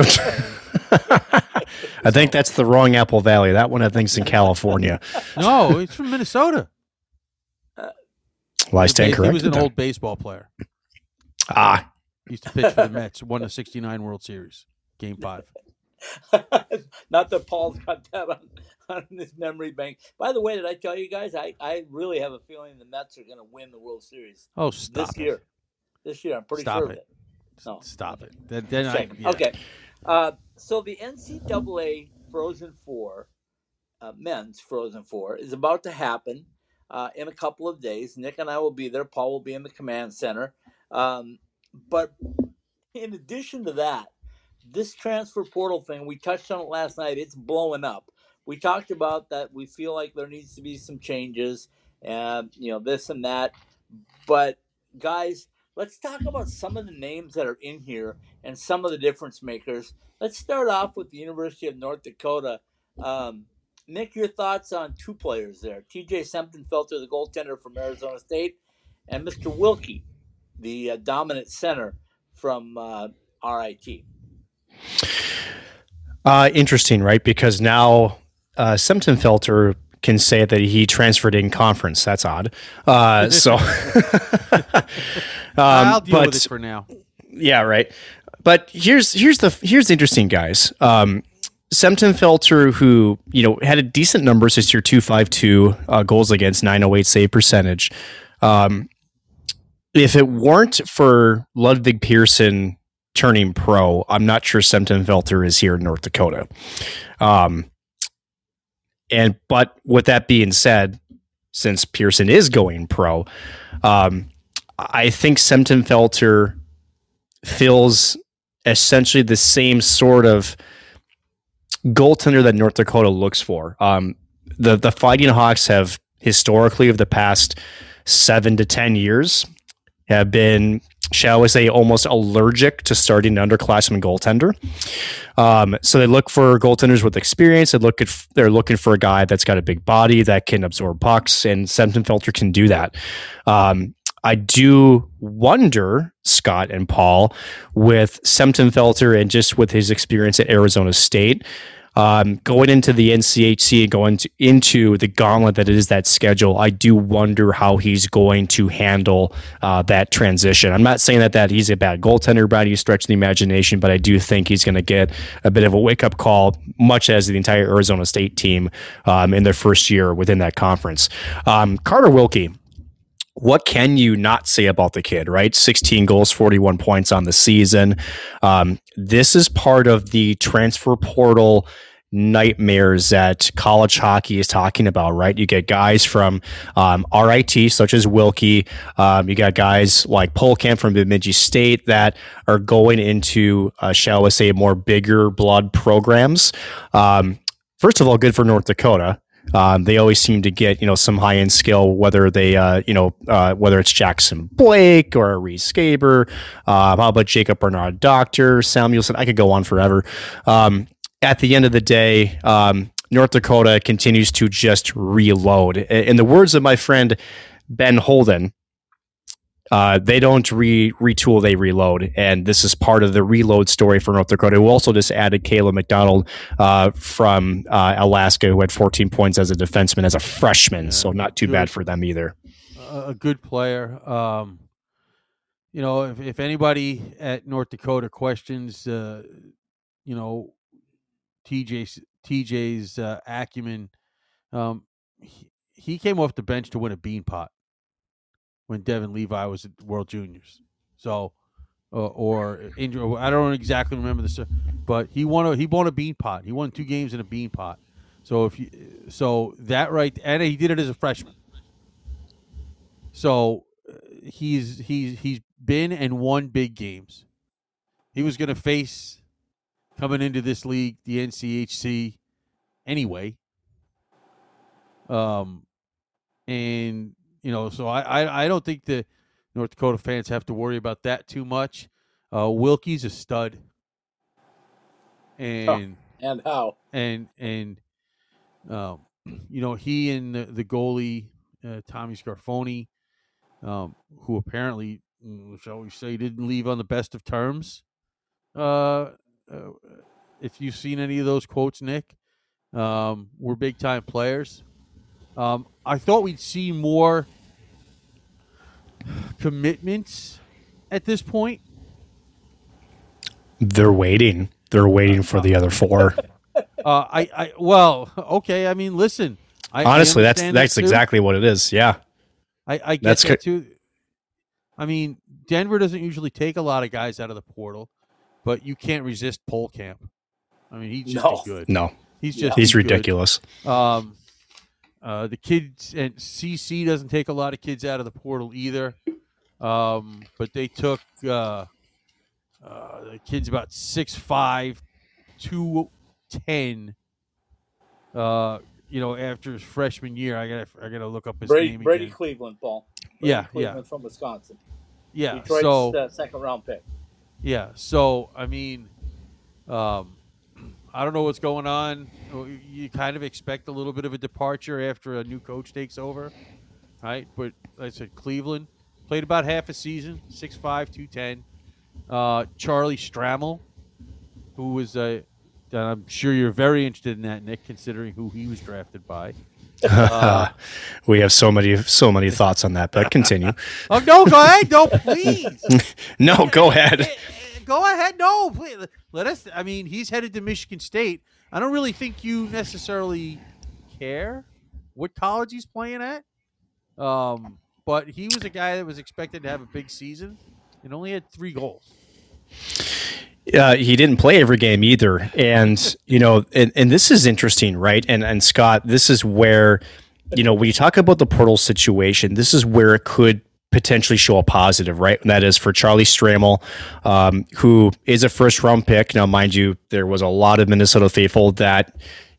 I think that's the wrong Apple Valley. That one I think's in California. No, it's from Minnesota. Well, I stand corrected. He was an old baseball player. He used to pitch for the Mets. Won the '69 World Series, Game 5. Not that Paul's got that on his memory bank. By the way, did I tell you guys? I really have a feeling the Mets are going to win the World Series. Oh, stop this year. This year, I'm pretty sure of it. No, stop it. Okay. So the NCAA Frozen Four, men's Frozen Four, is about to happen in a couple of days. Nick and I will be there. Paul will be in the command center. But in addition to that, this transfer portal thing, we touched on it last night. It's blowing up. We talked about that. We feel like there needs to be some changes and, this and that. But guys, let's talk about some of the names that are in here and some of the difference makers. Let's start off with the University of North Dakota. Nick, your thoughts on 2 players there. TJ Semptimphelter, the goaltender from Arizona State, and Mr. Wilkie, the dominant center from RIT. Interesting, right? Because now Semptimphelter can say that he transferred in conference. That's odd. So I'll deal with it for now. Yeah, right. But here's interesting, guys. Semptimphelter, who had a decent numbers this year, 252 goals against, 908 save percentage. If it weren't for Ludwig Pearson turning pro, I'm not sure Semptimphelter is here in North Dakota. But with that being said, since Pearson is going pro, I think Semptimphelter fills essentially the same sort of goaltender that North Dakota looks for. the Fighting Hawks have historically, of the past 7 to 10 years, have been, shall we say, almost allergic to starting an underclassman goaltender. So they look for goaltenders with experience. They're looking for a guy that's got a big body that can absorb pucks, and Semptimphelter can do that. I do wonder, Scott and Paul, with Semptimphelter and just with his experience at Arizona State, going into the NCHC and going into the gauntlet that is that schedule, I do wonder how he's going to handle that transition. I'm not saying that he's a bad goaltender by any stretch of the imagination, but I do think he's going to get a bit of a wake-up call, much as the entire Arizona State team in their first year within that conference. Carter Wilkie, what can you not say about the kid, right? 16 goals, 41 points on the season. This is part of the transfer portal nightmares that college hockey is talking about, right? You get guys from RIT, such as Wilkie. You got guys like Polkamp from Bemidji State that are going into, shall we say, more bigger blood programs. First of all, good for North Dakota. They always seem to get, some high end skill, whether they, whether it's Jackson Blake or Reese Gaber. How about Jacob Bernard Doctor, Samuelson? I could go on forever. At the end of the day, North Dakota continues to just reload. In the words of my friend Ben Holden, they don't retool, they reload. And this is part of the reload story for North Dakota, who also just added Caleb McDonald from Alaska, who had 14 points as a defenseman as a freshman. So not too bad for them either. A good player. If anybody at North Dakota questions, TJ's acumen, he came off the bench to win a bean pot when Devin Levi was at World Juniors. So, I don't exactly remember this, but he won a bean pot. He won 2 games in a bean pot. So that right, and he did it as a freshman. So he's been and won big games. He was going to face, coming into this league, the NCHC anyway. So I don't think the North Dakota fans have to worry about that too much. Wilkie's a stud. And how? And he and the goalie, Tommy Scarfoni, who apparently, shall we say, didn't leave on the best of terms. If you've seen any of those quotes, Nick, we're big-time players. I thought we'd see more commitments at this point. They're waiting. They're waiting for the other 4. Okay. I mean, listen. Honestly, I that's exactly what it is. Yeah. I get that too. I mean, Denver doesn't usually take a lot of guys out of the portal, but you can't resist Polkamp. I mean, he's just good. No. He's ridiculous. The kids, and CC doesn't take a lot of kids out of the portal either. But they took the kids about 6'5", 210. After his freshman year, I gotta look up his name. Brady again. Cleveland, Paul. Cleveland from Wisconsin. Yeah, Detroit's second round pick. Yeah, so I mean, I don't know what's going on. You kind of expect a little bit of a departure after a new coach takes over, right? But like I said, Cleveland played about half a season, 6'5", 210. Charlie Stramel, who was I'm sure you're very interested in that, Nick, considering who he was drafted by. We have so many thoughts on that, but continue. Oh no, go ahead, no, please. No, go ahead. Go ahead, no, please. Let us. I mean, he's headed to Michigan State. I don't really think you necessarily care what college he's playing at. But he was a guy that was expected to have a big season and only had 3 goals. He didn't play every game either. And, and this is interesting, right? And Scott, this is where, when you talk about the portal situation, this is where it could potentially show a positive, right? And that is for Charlie Stramel, who is a first-round pick. Now, mind you, there was a lot of Minnesota faithful that,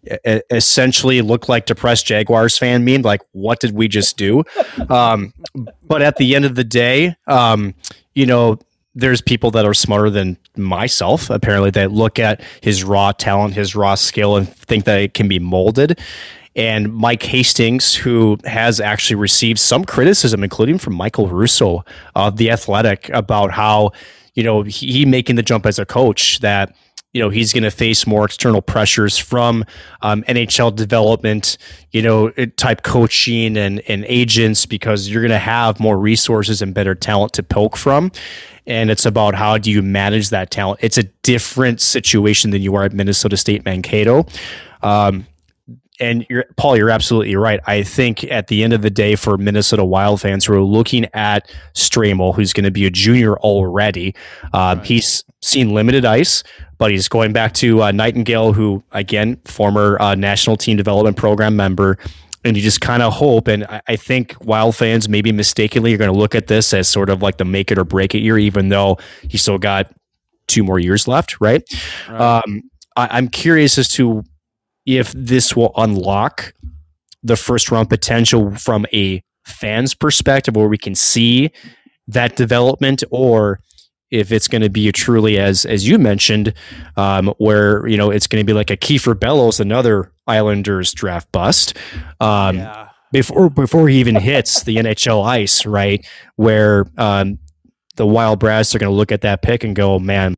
essentially look like depressed Jaguars fan meme. Like, what did we just do? But at the end of the day, there's people that are smarter than myself, apparently, that look at his raw talent, his raw skill, and think that it can be molded. And Mike Hastings, who has actually received some criticism, including from Michael Russo of The Athletic, about how, he making the jump as a coach, that, he's going to face more external pressures from NHL development, type coaching and agents, because you're going to have more resources and better talent to poke from. And it's about how do you manage that talent. It's a different situation than you are at Minnesota State Mankato. And Paul, you're absolutely right. I think at the end of the day, for Minnesota Wild fans who are looking at Stramel, who's going to be a junior already, he's seen limited ice, but he's going back to Nightingale, who, again, former national team development program member. And you just kind of hope, and I think Wild fans maybe mistakenly are going to look at this as sort of like the make it or break it year, even though he's still got 2 more years left, right? I'm curious as to if this will unlock the first round potential from a fan's perspective, where we can see that development, or if it's going to be a truly, as you mentioned, where it's going to be like a Kiefer Bellows, another Islanders draft bust, before he even hits the NHL ice, right? Where the Wild Brass are going to look at that pick and go, man.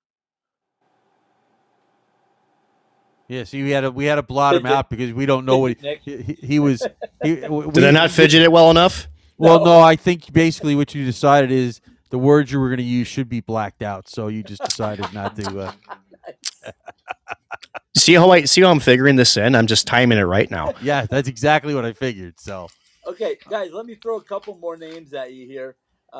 Yeah, see, we had to blot him out because we don't know what he was. Did I not fidget it well enough? Well, no, I think basically what you decided is the words you were going to use should be blacked out, so you just decided not to. See how I'm figuring this in? I'm just timing it right now. Yeah, that's exactly what I figured. So, okay, guys, let me throw a couple more names at you here.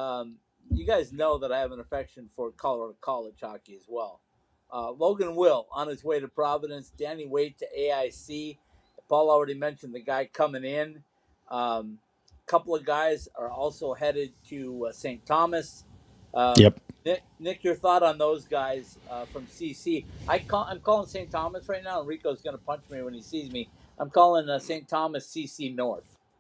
You guys know that I have an affection for Colorado College hockey as well. Logan Will on his way to Providence. Danny Wade to AIC. Paul already mentioned the guy coming in. Couple of guys are also headed to St. Thomas. Yep. Nick, your thought on those guys from CC? I'm calling St. Thomas right now. Enrico's going to punch me when he sees me. I'm calling St. Thomas CC North.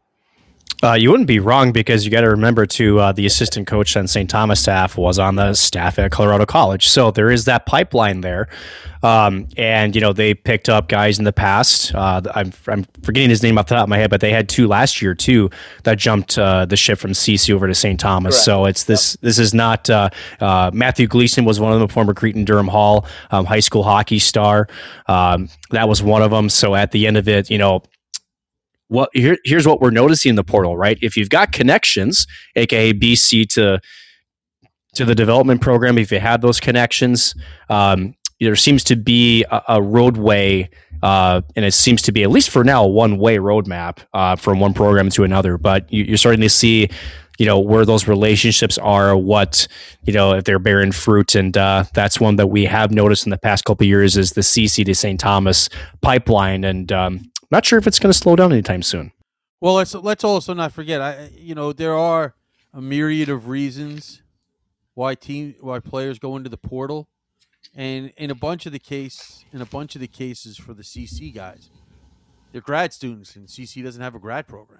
You wouldn't be wrong, because you got to remember too, the assistant coach on St. Thomas staff was on the staff at Colorado College, so there is that pipeline there. And they picked up guys in the past. I'm forgetting his name off the top of my head, but they had 2 last year too that jumped the ship from CC over to St. Thomas. Correct. So it's this. Yep. This is not Matthew Gleason was one of them, former Cretin Durham Hall high school hockey star. That was one of them. So at the end of it, well, here's what we're noticing in the portal, right? If you've got connections, aka BC to the development program, if you have those connections, there seems to be a roadway, and it seems to be, at least for now, a one-way roadmap from one program to another. But you're starting to see, where those relationships are, what, if they're bearing fruit. And that's one that we have noticed in the past couple of years is the CC to St. Thomas pipeline. And not sure if it's going to slow down anytime soon. Well, let's also not forget, there are a myriad of reasons why players go into the portal, and in a bunch of the cases for the CC guys, they're grad students, and CC doesn't have a grad program,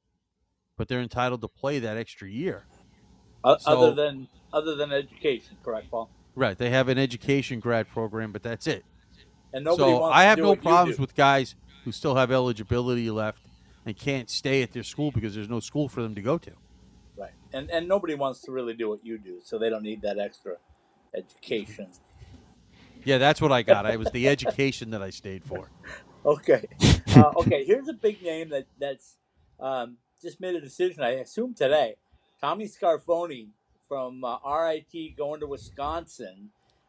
but they're entitled to play that extra year. Other than education, correct, Paul? Right, they have an education grad program, but that's it. And nobody wants I to have do no what problems you do. with guys who still have eligibility left and can't stay at their school because there's no school for them to go to. Right. And nobody wants to really do what you do, so they don't need that extra education. Yeah, that's what I got. It was the education that I stayed for. Okay. Here's a big name that's just made a decision, I assume today. Tommy Scarfoni from RIT going to Wisconsin.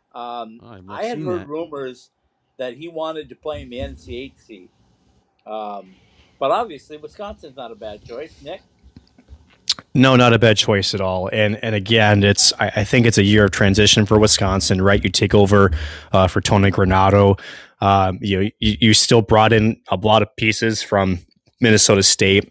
I had heard rumors that he wanted to play in the NCHC. But obviously, Wisconsin's not a bad choice. Nick? No, not a bad choice at all. And again, I think it's a year of transition for Wisconsin, right? You take over for Tony Granato. You still brought in a lot of pieces from Minnesota State.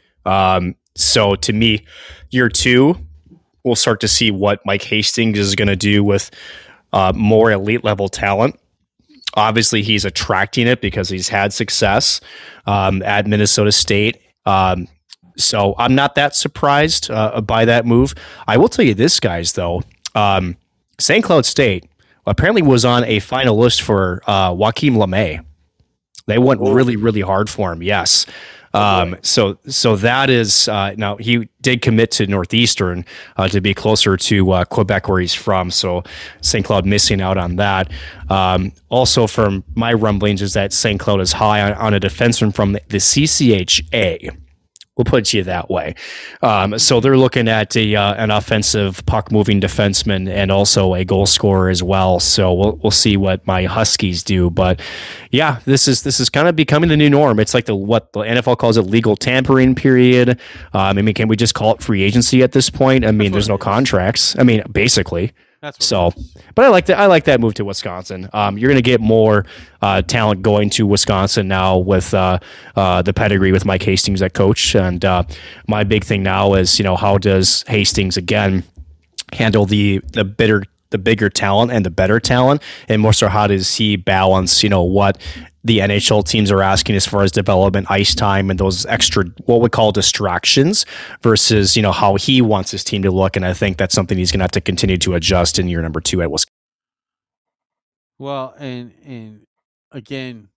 So to me, year 2, we'll start to see what Mike Hastings is going to do with more elite level talent. Obviously, he's attracting it because he's had success at Minnesota State. So I'm not that surprised by that move. I will tell you this, guys, though. St. Cloud State apparently was on a final list for Joaquim LeMay. They went really, really hard for him. Yes. So that is now he did commit to Northeastern to be closer to Quebec where he's from. So St. Cloud missing out on that. Also, from my rumblings, is that St. Cloud is high on a defenseman from the CCHA. We'll put it to you that way. So they're looking at an offensive puck-moving defenseman and also a goal scorer as well. So we'll see what my Huskies do. But yeah, this is kind of becoming the new norm. It's like what the NFL calls it, legal tampering period. I mean, can we just call it free agency at this point? I mean, there's no contracts. I mean, basically. So, but I like that move to Wisconsin. You're going to get more talent going to Wisconsin now with the pedigree with Mike Hastings at coach. And my big thing now is, how does Hastings again handle the bigger talent and the better talent, and more so how does he balance what the NHL teams are asking as far as development, ice time, and those extra what we call distractions versus how he wants his team to look. And I think that's something he's going to have to continue to adjust in year number 2 at Wisconsin. Well, and again,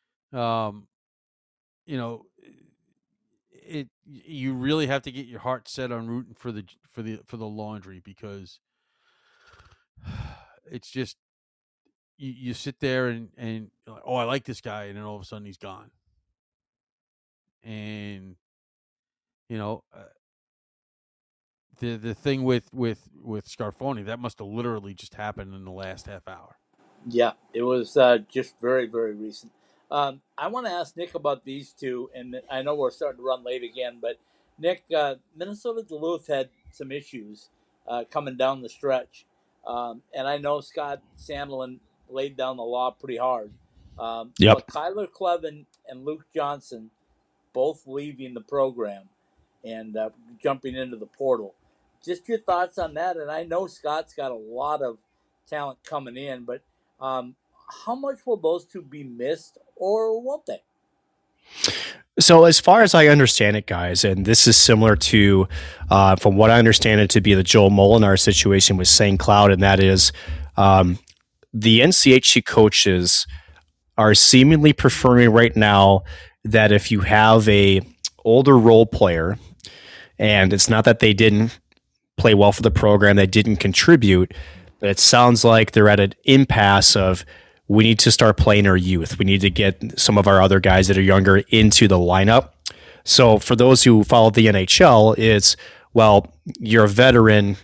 you really have to get your heart set on rooting for the Laundry, because it's just you sit there and you're like, oh, I like this guy, and then all of a sudden he's gone. And the thing with Scarfoni, that must have literally just happened in the last half hour. Yeah, it was just very, very recent. I want to ask Nick about these two, and I know we're starting to run late again, but Nick, Minnesota Duluth had some issues coming down the stretch, and I know Scott Sandlin laid down the law pretty hard. Yep. But Kyler Clevin and Luke Johnson both leaving the program and jumping into the portal. Just your thoughts on that, and I know Scott's got a lot of talent coming in, but how much will those two be missed, or won't they? So as far as I understand it, guys, and this is similar to, from what I understand it to be the Joel Molinar situation with St. Cloud, and that is the NCHC coaches are seemingly preferring right now that if you have a older role player, and it's not that they didn't play well for the program, they didn't contribute, but it sounds like they're at an impasse of, we need to start playing our youth. We need to get some of our other guys that are younger into the lineup. So for those who follow the NHL, it's, well, you're a veteran,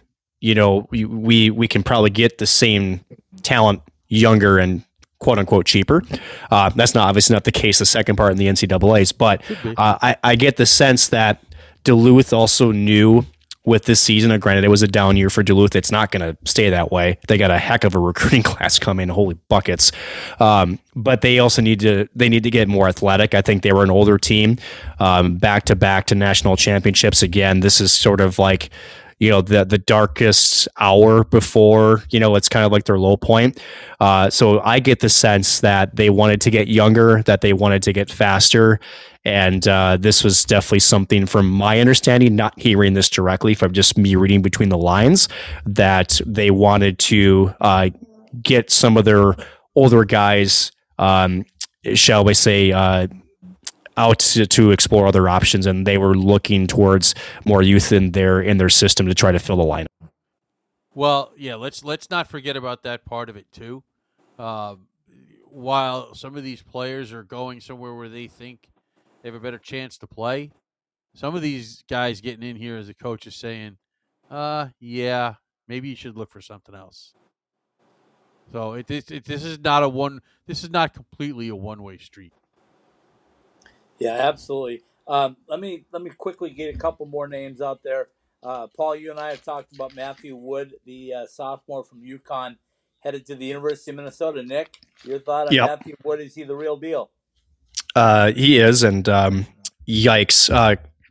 we can probably get the same talent younger and quote unquote cheaper. That's obviously not the case, the second part in the NCAAs, but I get the sense that Duluth also knew with this season, granted it was a down year for Duluth, it's not going to stay that way. They got a heck of a recruiting class coming, holy buckets. But they also need to get more athletic. I think they were an older team, back to national championships. Again, this is sort of like, the darkest hour before, it's kind of like their low point. So I get the sense that they wanted to get younger, that they wanted to get faster. And this was definitely something, from my understanding, not hearing this directly, from just me reading between the lines, that they wanted to get some of their older guys, shall we say, out to explore other options, and they were looking towards more youth in their system to try to fill the lineup. Well, yeah, let's not forget about that part of it too. While some of these players are going somewhere where they think they have a better chance to play, some of these guys getting in here as a coach is saying, yeah, maybe you should look for something else. So this is not completely a one-way street. Yeah, absolutely. Let me quickly get a couple more names out there. Paul, you and I have talked about Matthew Wood, the sophomore from UConn, headed to the University of Minnesota. Nick, your thought on Matthew Wood? Is he the real deal? He is, and yikes.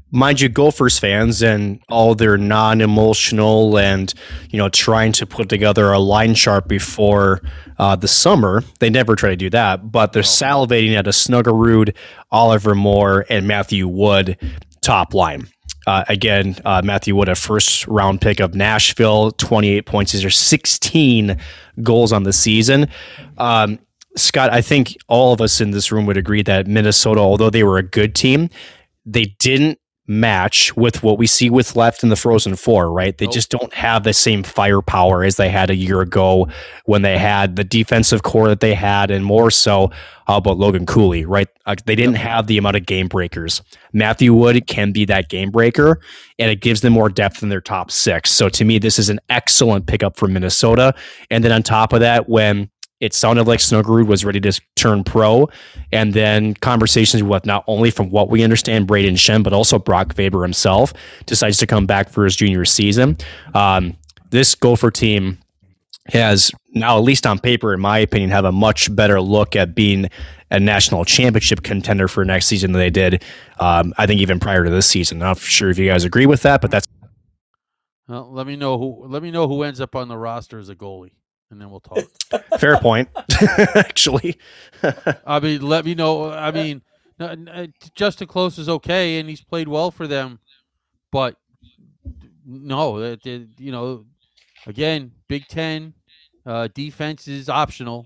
mind you, Gophers fans and all their non-emotional and, trying to put together a line chart before the summer, they never try to do that, but they're salivating at a Snuggerud, Oliver Moore, and Matthew Wood top line. Again, Matthew Wood, a first-round pick of Nashville, 28 points. These are 16 goals on the season. Scott, I think all of us in this room would agree that Minnesota, although they were a good team, they didn't match with what we see with left in the Frozen Four, right? They just don't have the same firepower as they had a year ago when they had the defensive core that they had, and more so, how about Logan Cooley, right? They didn't have the amount of game breakers. Matthew Wood can be that game breaker, and it gives them more depth in their top six. So to me, this is an excellent pickup for Minnesota. And then on top of that, when it sounded like Snuggerud was ready to turn pro, and then conversations with not only, from what we understand, Braden Shen, but also Brock Faber himself decides to come back for his junior season. This Gopher team has now, at least on paper, in my opinion, have a much better look at being a national championship contender for next season than they did, I think, even prior to this season. I'm not sure if you guys agree with that, but that's. Well, let me know who ends up on the roster as a goalie, and then we'll talk. Fair point. Actually, I mean, let me know. I mean, Justin Close is okay, and he's played well for them, but no, again, Big Ten defense is optional,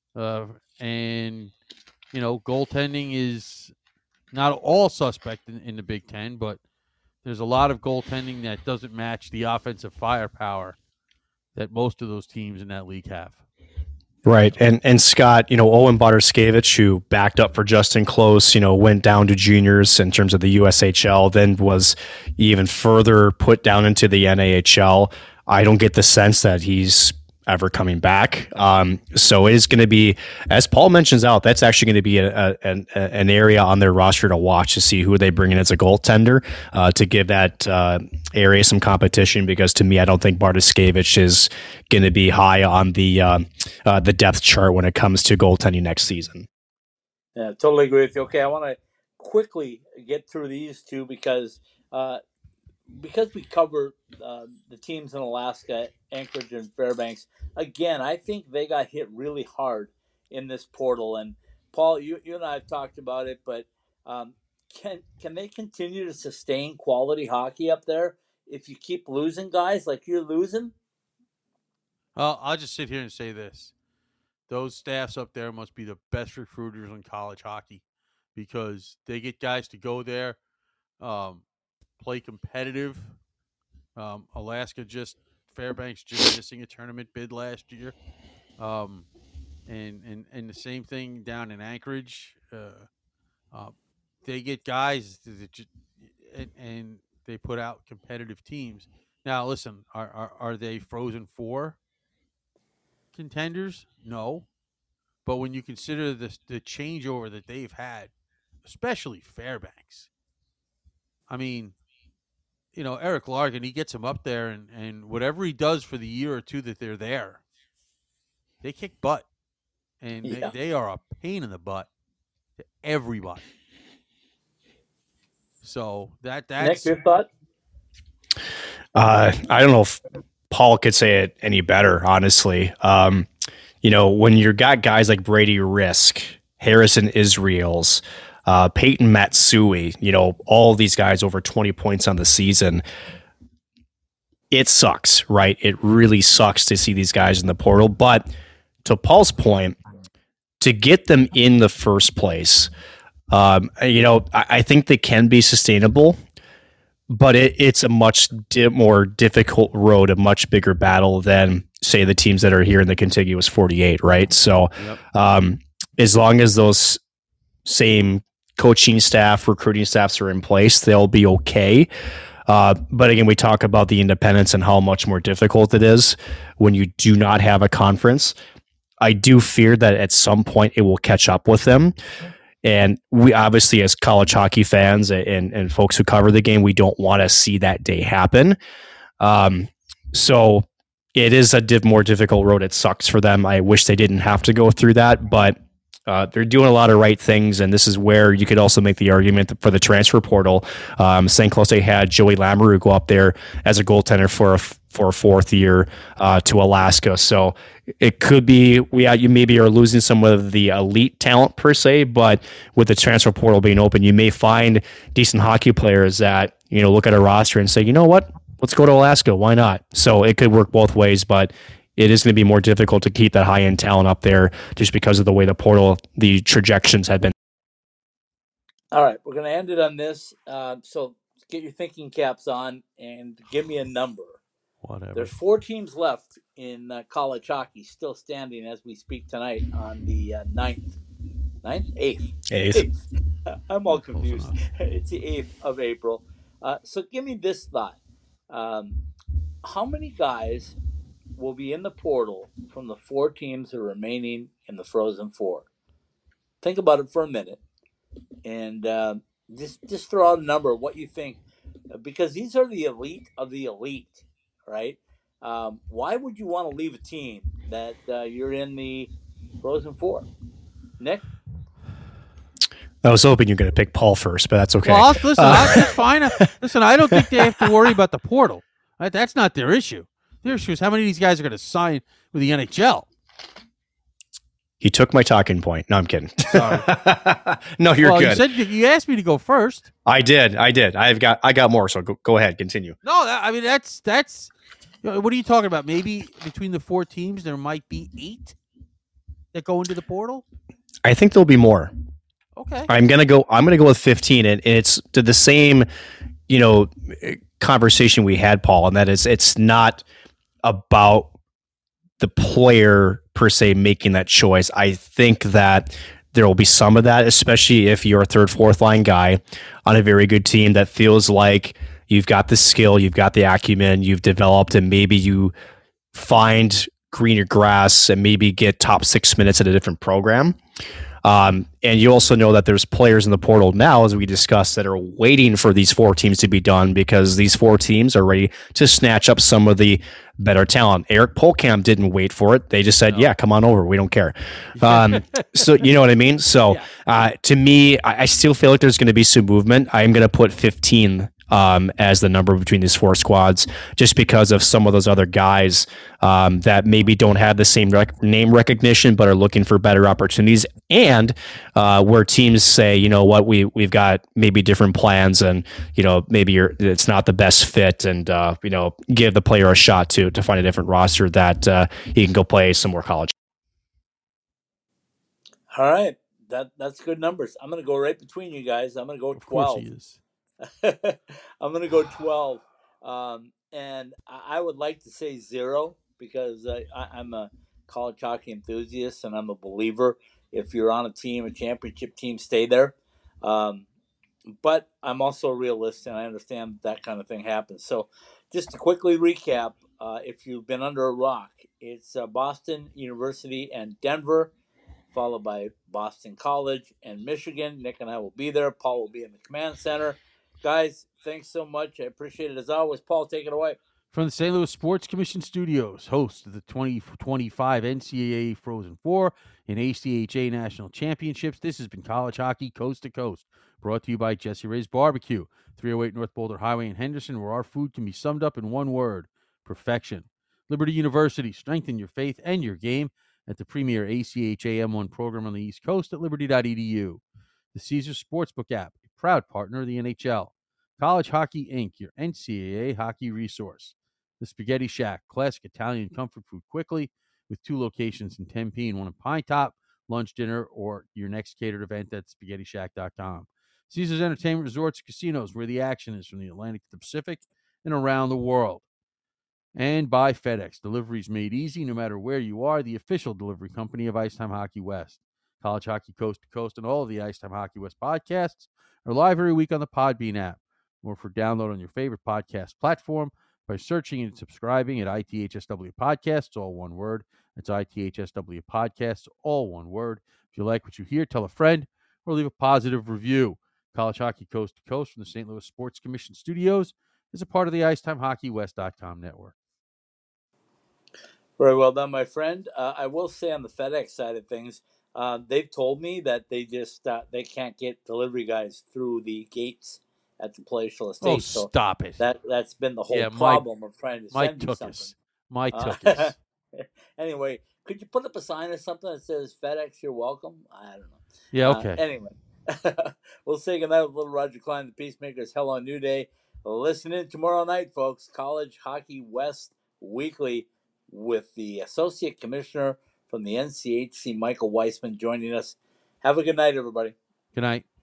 and goaltending is not all suspect in the Big Ten, but there's a lot of goaltending that doesn't match the offensive firepower that most of those teams in that league have. Right. And Scott, Owen Bartoszkiewicz, who backed up for Justin Close, went down to juniors in terms of the USHL, then was even further put down into the NAHL. I don't get the sense that he's ever coming back. So it is going to be, as Paul mentions out, that's actually going to be an area on their roster to watch to see who they bring in as a goaltender to give that area some competition, because to me, I don't think Bartoszkiewicz is going to be high on the depth chart when it comes to goaltending next season. Yeah, totally agree with you. Okay, I want to quickly get through these two because we cover the teams in Alaska, Anchorage and Fairbanks. Again, I think they got hit really hard in this portal. And Paul, you and I have talked about it, but can they continue to sustain quality hockey up there if you keep losing guys like you're losing? Well, I'll just sit here and say this. Those staffs up there must be the best recruiters in college hockey, because they get guys to go there, play competitive. Fairbanks just missing a tournament bid last year. And the same thing down in Anchorage. They get guys and they put out competitive teams. Now, listen, are they Frozen Four contenders? No. But when you consider the changeover that they've had, especially Fairbanks, I mean, Eric Larkin, he gets him up there, and whatever he does for the year or two that they're there, they kick butt. And they are a pain in the butt to everybody. So that's... Nick, your thought? I don't know if Paul could say it any better, honestly. When you got guys like Brady Risk, Harrison Israels, Peyton Matsui, all these guys over 20 points on the season, it sucks, right? It really sucks to see these guys in the portal. But to Paul's point, to get them in the first place, I think they can be sustainable, but it's a much more difficult road, a much bigger battle than, say, the teams that are here in the contiguous 48, right? So as long as those same coaching staff, recruiting staffs are in place, they'll be okay. But again, we talk about the independence and how much more difficult it is when you do not have a conference. I do fear that at some point it will catch up with them. And we obviously, as college hockey fans and folks who cover the game, we don't want to see that day happen. So it is a more difficult road. It sucks for them. I wish they didn't have to go through that, but They're doing a lot of right things, and this is where you could also make the argument for the transfer portal. St. Cloche had Joey Lamoureux go up there as a goaltender for a fourth year to Alaska. So it could be you maybe are losing some of the elite talent per se, but with the transfer portal being open, you may find decent hockey players that look at a roster and say, you know what, let's go to Alaska. Why not? So it could work both ways, but it is going to be more difficult to keep that high-end talent up there just because of the way the trajections have been. All right, we're going to end it on this. So get your thinking caps on and give me a number. Whatever. There's 4 teams left in college hockey still standing as we speak tonight on the 9th? 8th. I'm all confused. It's the 8th of April. So give me this thought. How many guys will be in the portal from the 4 teams that are remaining in the Frozen Four? Think about it for a minute, and just throw out a number of what you think, because these are the elite of the elite, right? Why would you want to leave a team that you're in the Frozen Four? Nick? I was hoping you're going to pick Paul first, but that's okay. Well, that's fine. Listen, I don't think they have to worry about the portal. Right? That's not their issue. Their issue is how many of these guys are going to sign with the NHL. He took my talking point. No, I'm kidding. Sorry. No, you're good. You asked me to go first. I did. I got more. So go ahead. Continue. No, that's. What are you talking about? Maybe between the 4 teams, there might be 8 that go into the portal. I think there'll be more. Okay. I'm gonna go with 15, and it's to the same, conversation we had, Paul, and that is it's not about the player per se making that choice. I think that there will be some of that, especially if you're a 3rd, 4th line guy on a very good team that feels like you've got the skill, you've got the acumen, you've developed, and maybe you find greener grass and maybe get top 6 minutes at a different program. And you also know that there's players in the portal now, as we discussed, that are waiting for these 4 teams to be done because these 4 teams are ready to snatch up some of the better talent. Eric Polkamp didn't wait for it. They just said, yeah, come on over. We don't care. So you know what I mean? So to me, I still feel like there's going to be some movement. I'm going to put 15 as the number between these 4 squads, just because of some of those other guys that maybe don't have the same name recognition, but are looking for better opportunities, and where teams say, you know what, we've got maybe different plans, and maybe it's not the best fit, and give the player a shot to find a different roster that he can go play some more college. All right, that's good numbers. I'm going to go right between you guys. I'm going to go 12. Of course he is. I'm going to go 12. And I would like to say 0 because I'm a college hockey enthusiast and I'm a believer. If you're on a team, a championship team, stay there. But I'm also a realist and I understand that kind of thing happens. So just to quickly recap, if you've been under a rock, it's Boston University and Denver, followed by Boston College and Michigan. Nick and I will be there. Paul will be in the command center. Guys, thanks so much. I appreciate it as always. Paul, take it away. From the St. Louis Sports Commission Studios, host of the 2025 NCAA Frozen Four and ACHA National Championships, this has been College Hockey Coast to Coast, brought to you by Jesse Ray's Barbecue, 308 North Boulder Highway in Henderson, where our food can be summed up in one word: perfection. Liberty University, strengthen your faith and your game at the premier ACHA M1 program on the East Coast at liberty.edu. The Caesars Sportsbook app, a proud partner of the NHL. College Hockey Inc., your NCAA hockey resource. The Spaghetti Shack, classic Italian comfort food quickly, with 2 locations in Tempe and one in Pine Top. Lunch, dinner, or your next catered event at SpaghettiShack.com. Caesars Entertainment Resorts and Casinos, where the action is from the Atlantic to the Pacific and around the world. And by FedEx, deliveries made easy no matter where you are, the official delivery company of Icetime Hockey West. College Hockey Coast to Coast and all of the Icetime Hockey West podcasts are live every week on the Podbean app, or for download on your favorite podcast platform by searching and subscribing at ITHSW Podcasts, all one word. That's ITHSW Podcasts, all one word. If you like what you hear, tell a friend or leave a positive review. College Hockey Coast to Coast from the St. Louis Sports Commission Studios is a part of the IcetimeHockeyWest.com network. Very well done, my friend. I will say on the FedEx side of things, They've told me that they just they can't get delivery guys through the gates at the palatial estate. Oh, so stop it. that's been the whole Yeah, problem of trying to Mike send you took something. us. Mike took us. Anyway, could you put up a sign or something that says FedEx, you're welcome? I don't know. Yeah, okay. Anyway, we'll say goodnight with little Roger Klein, the Peacemakers. Hell on New Day. Listen in tomorrow night, folks. College Hockey West Weekly with the Associate Commissioner from the NCHC, Michael Weissman, joining us. Have a good night, everybody. Good night.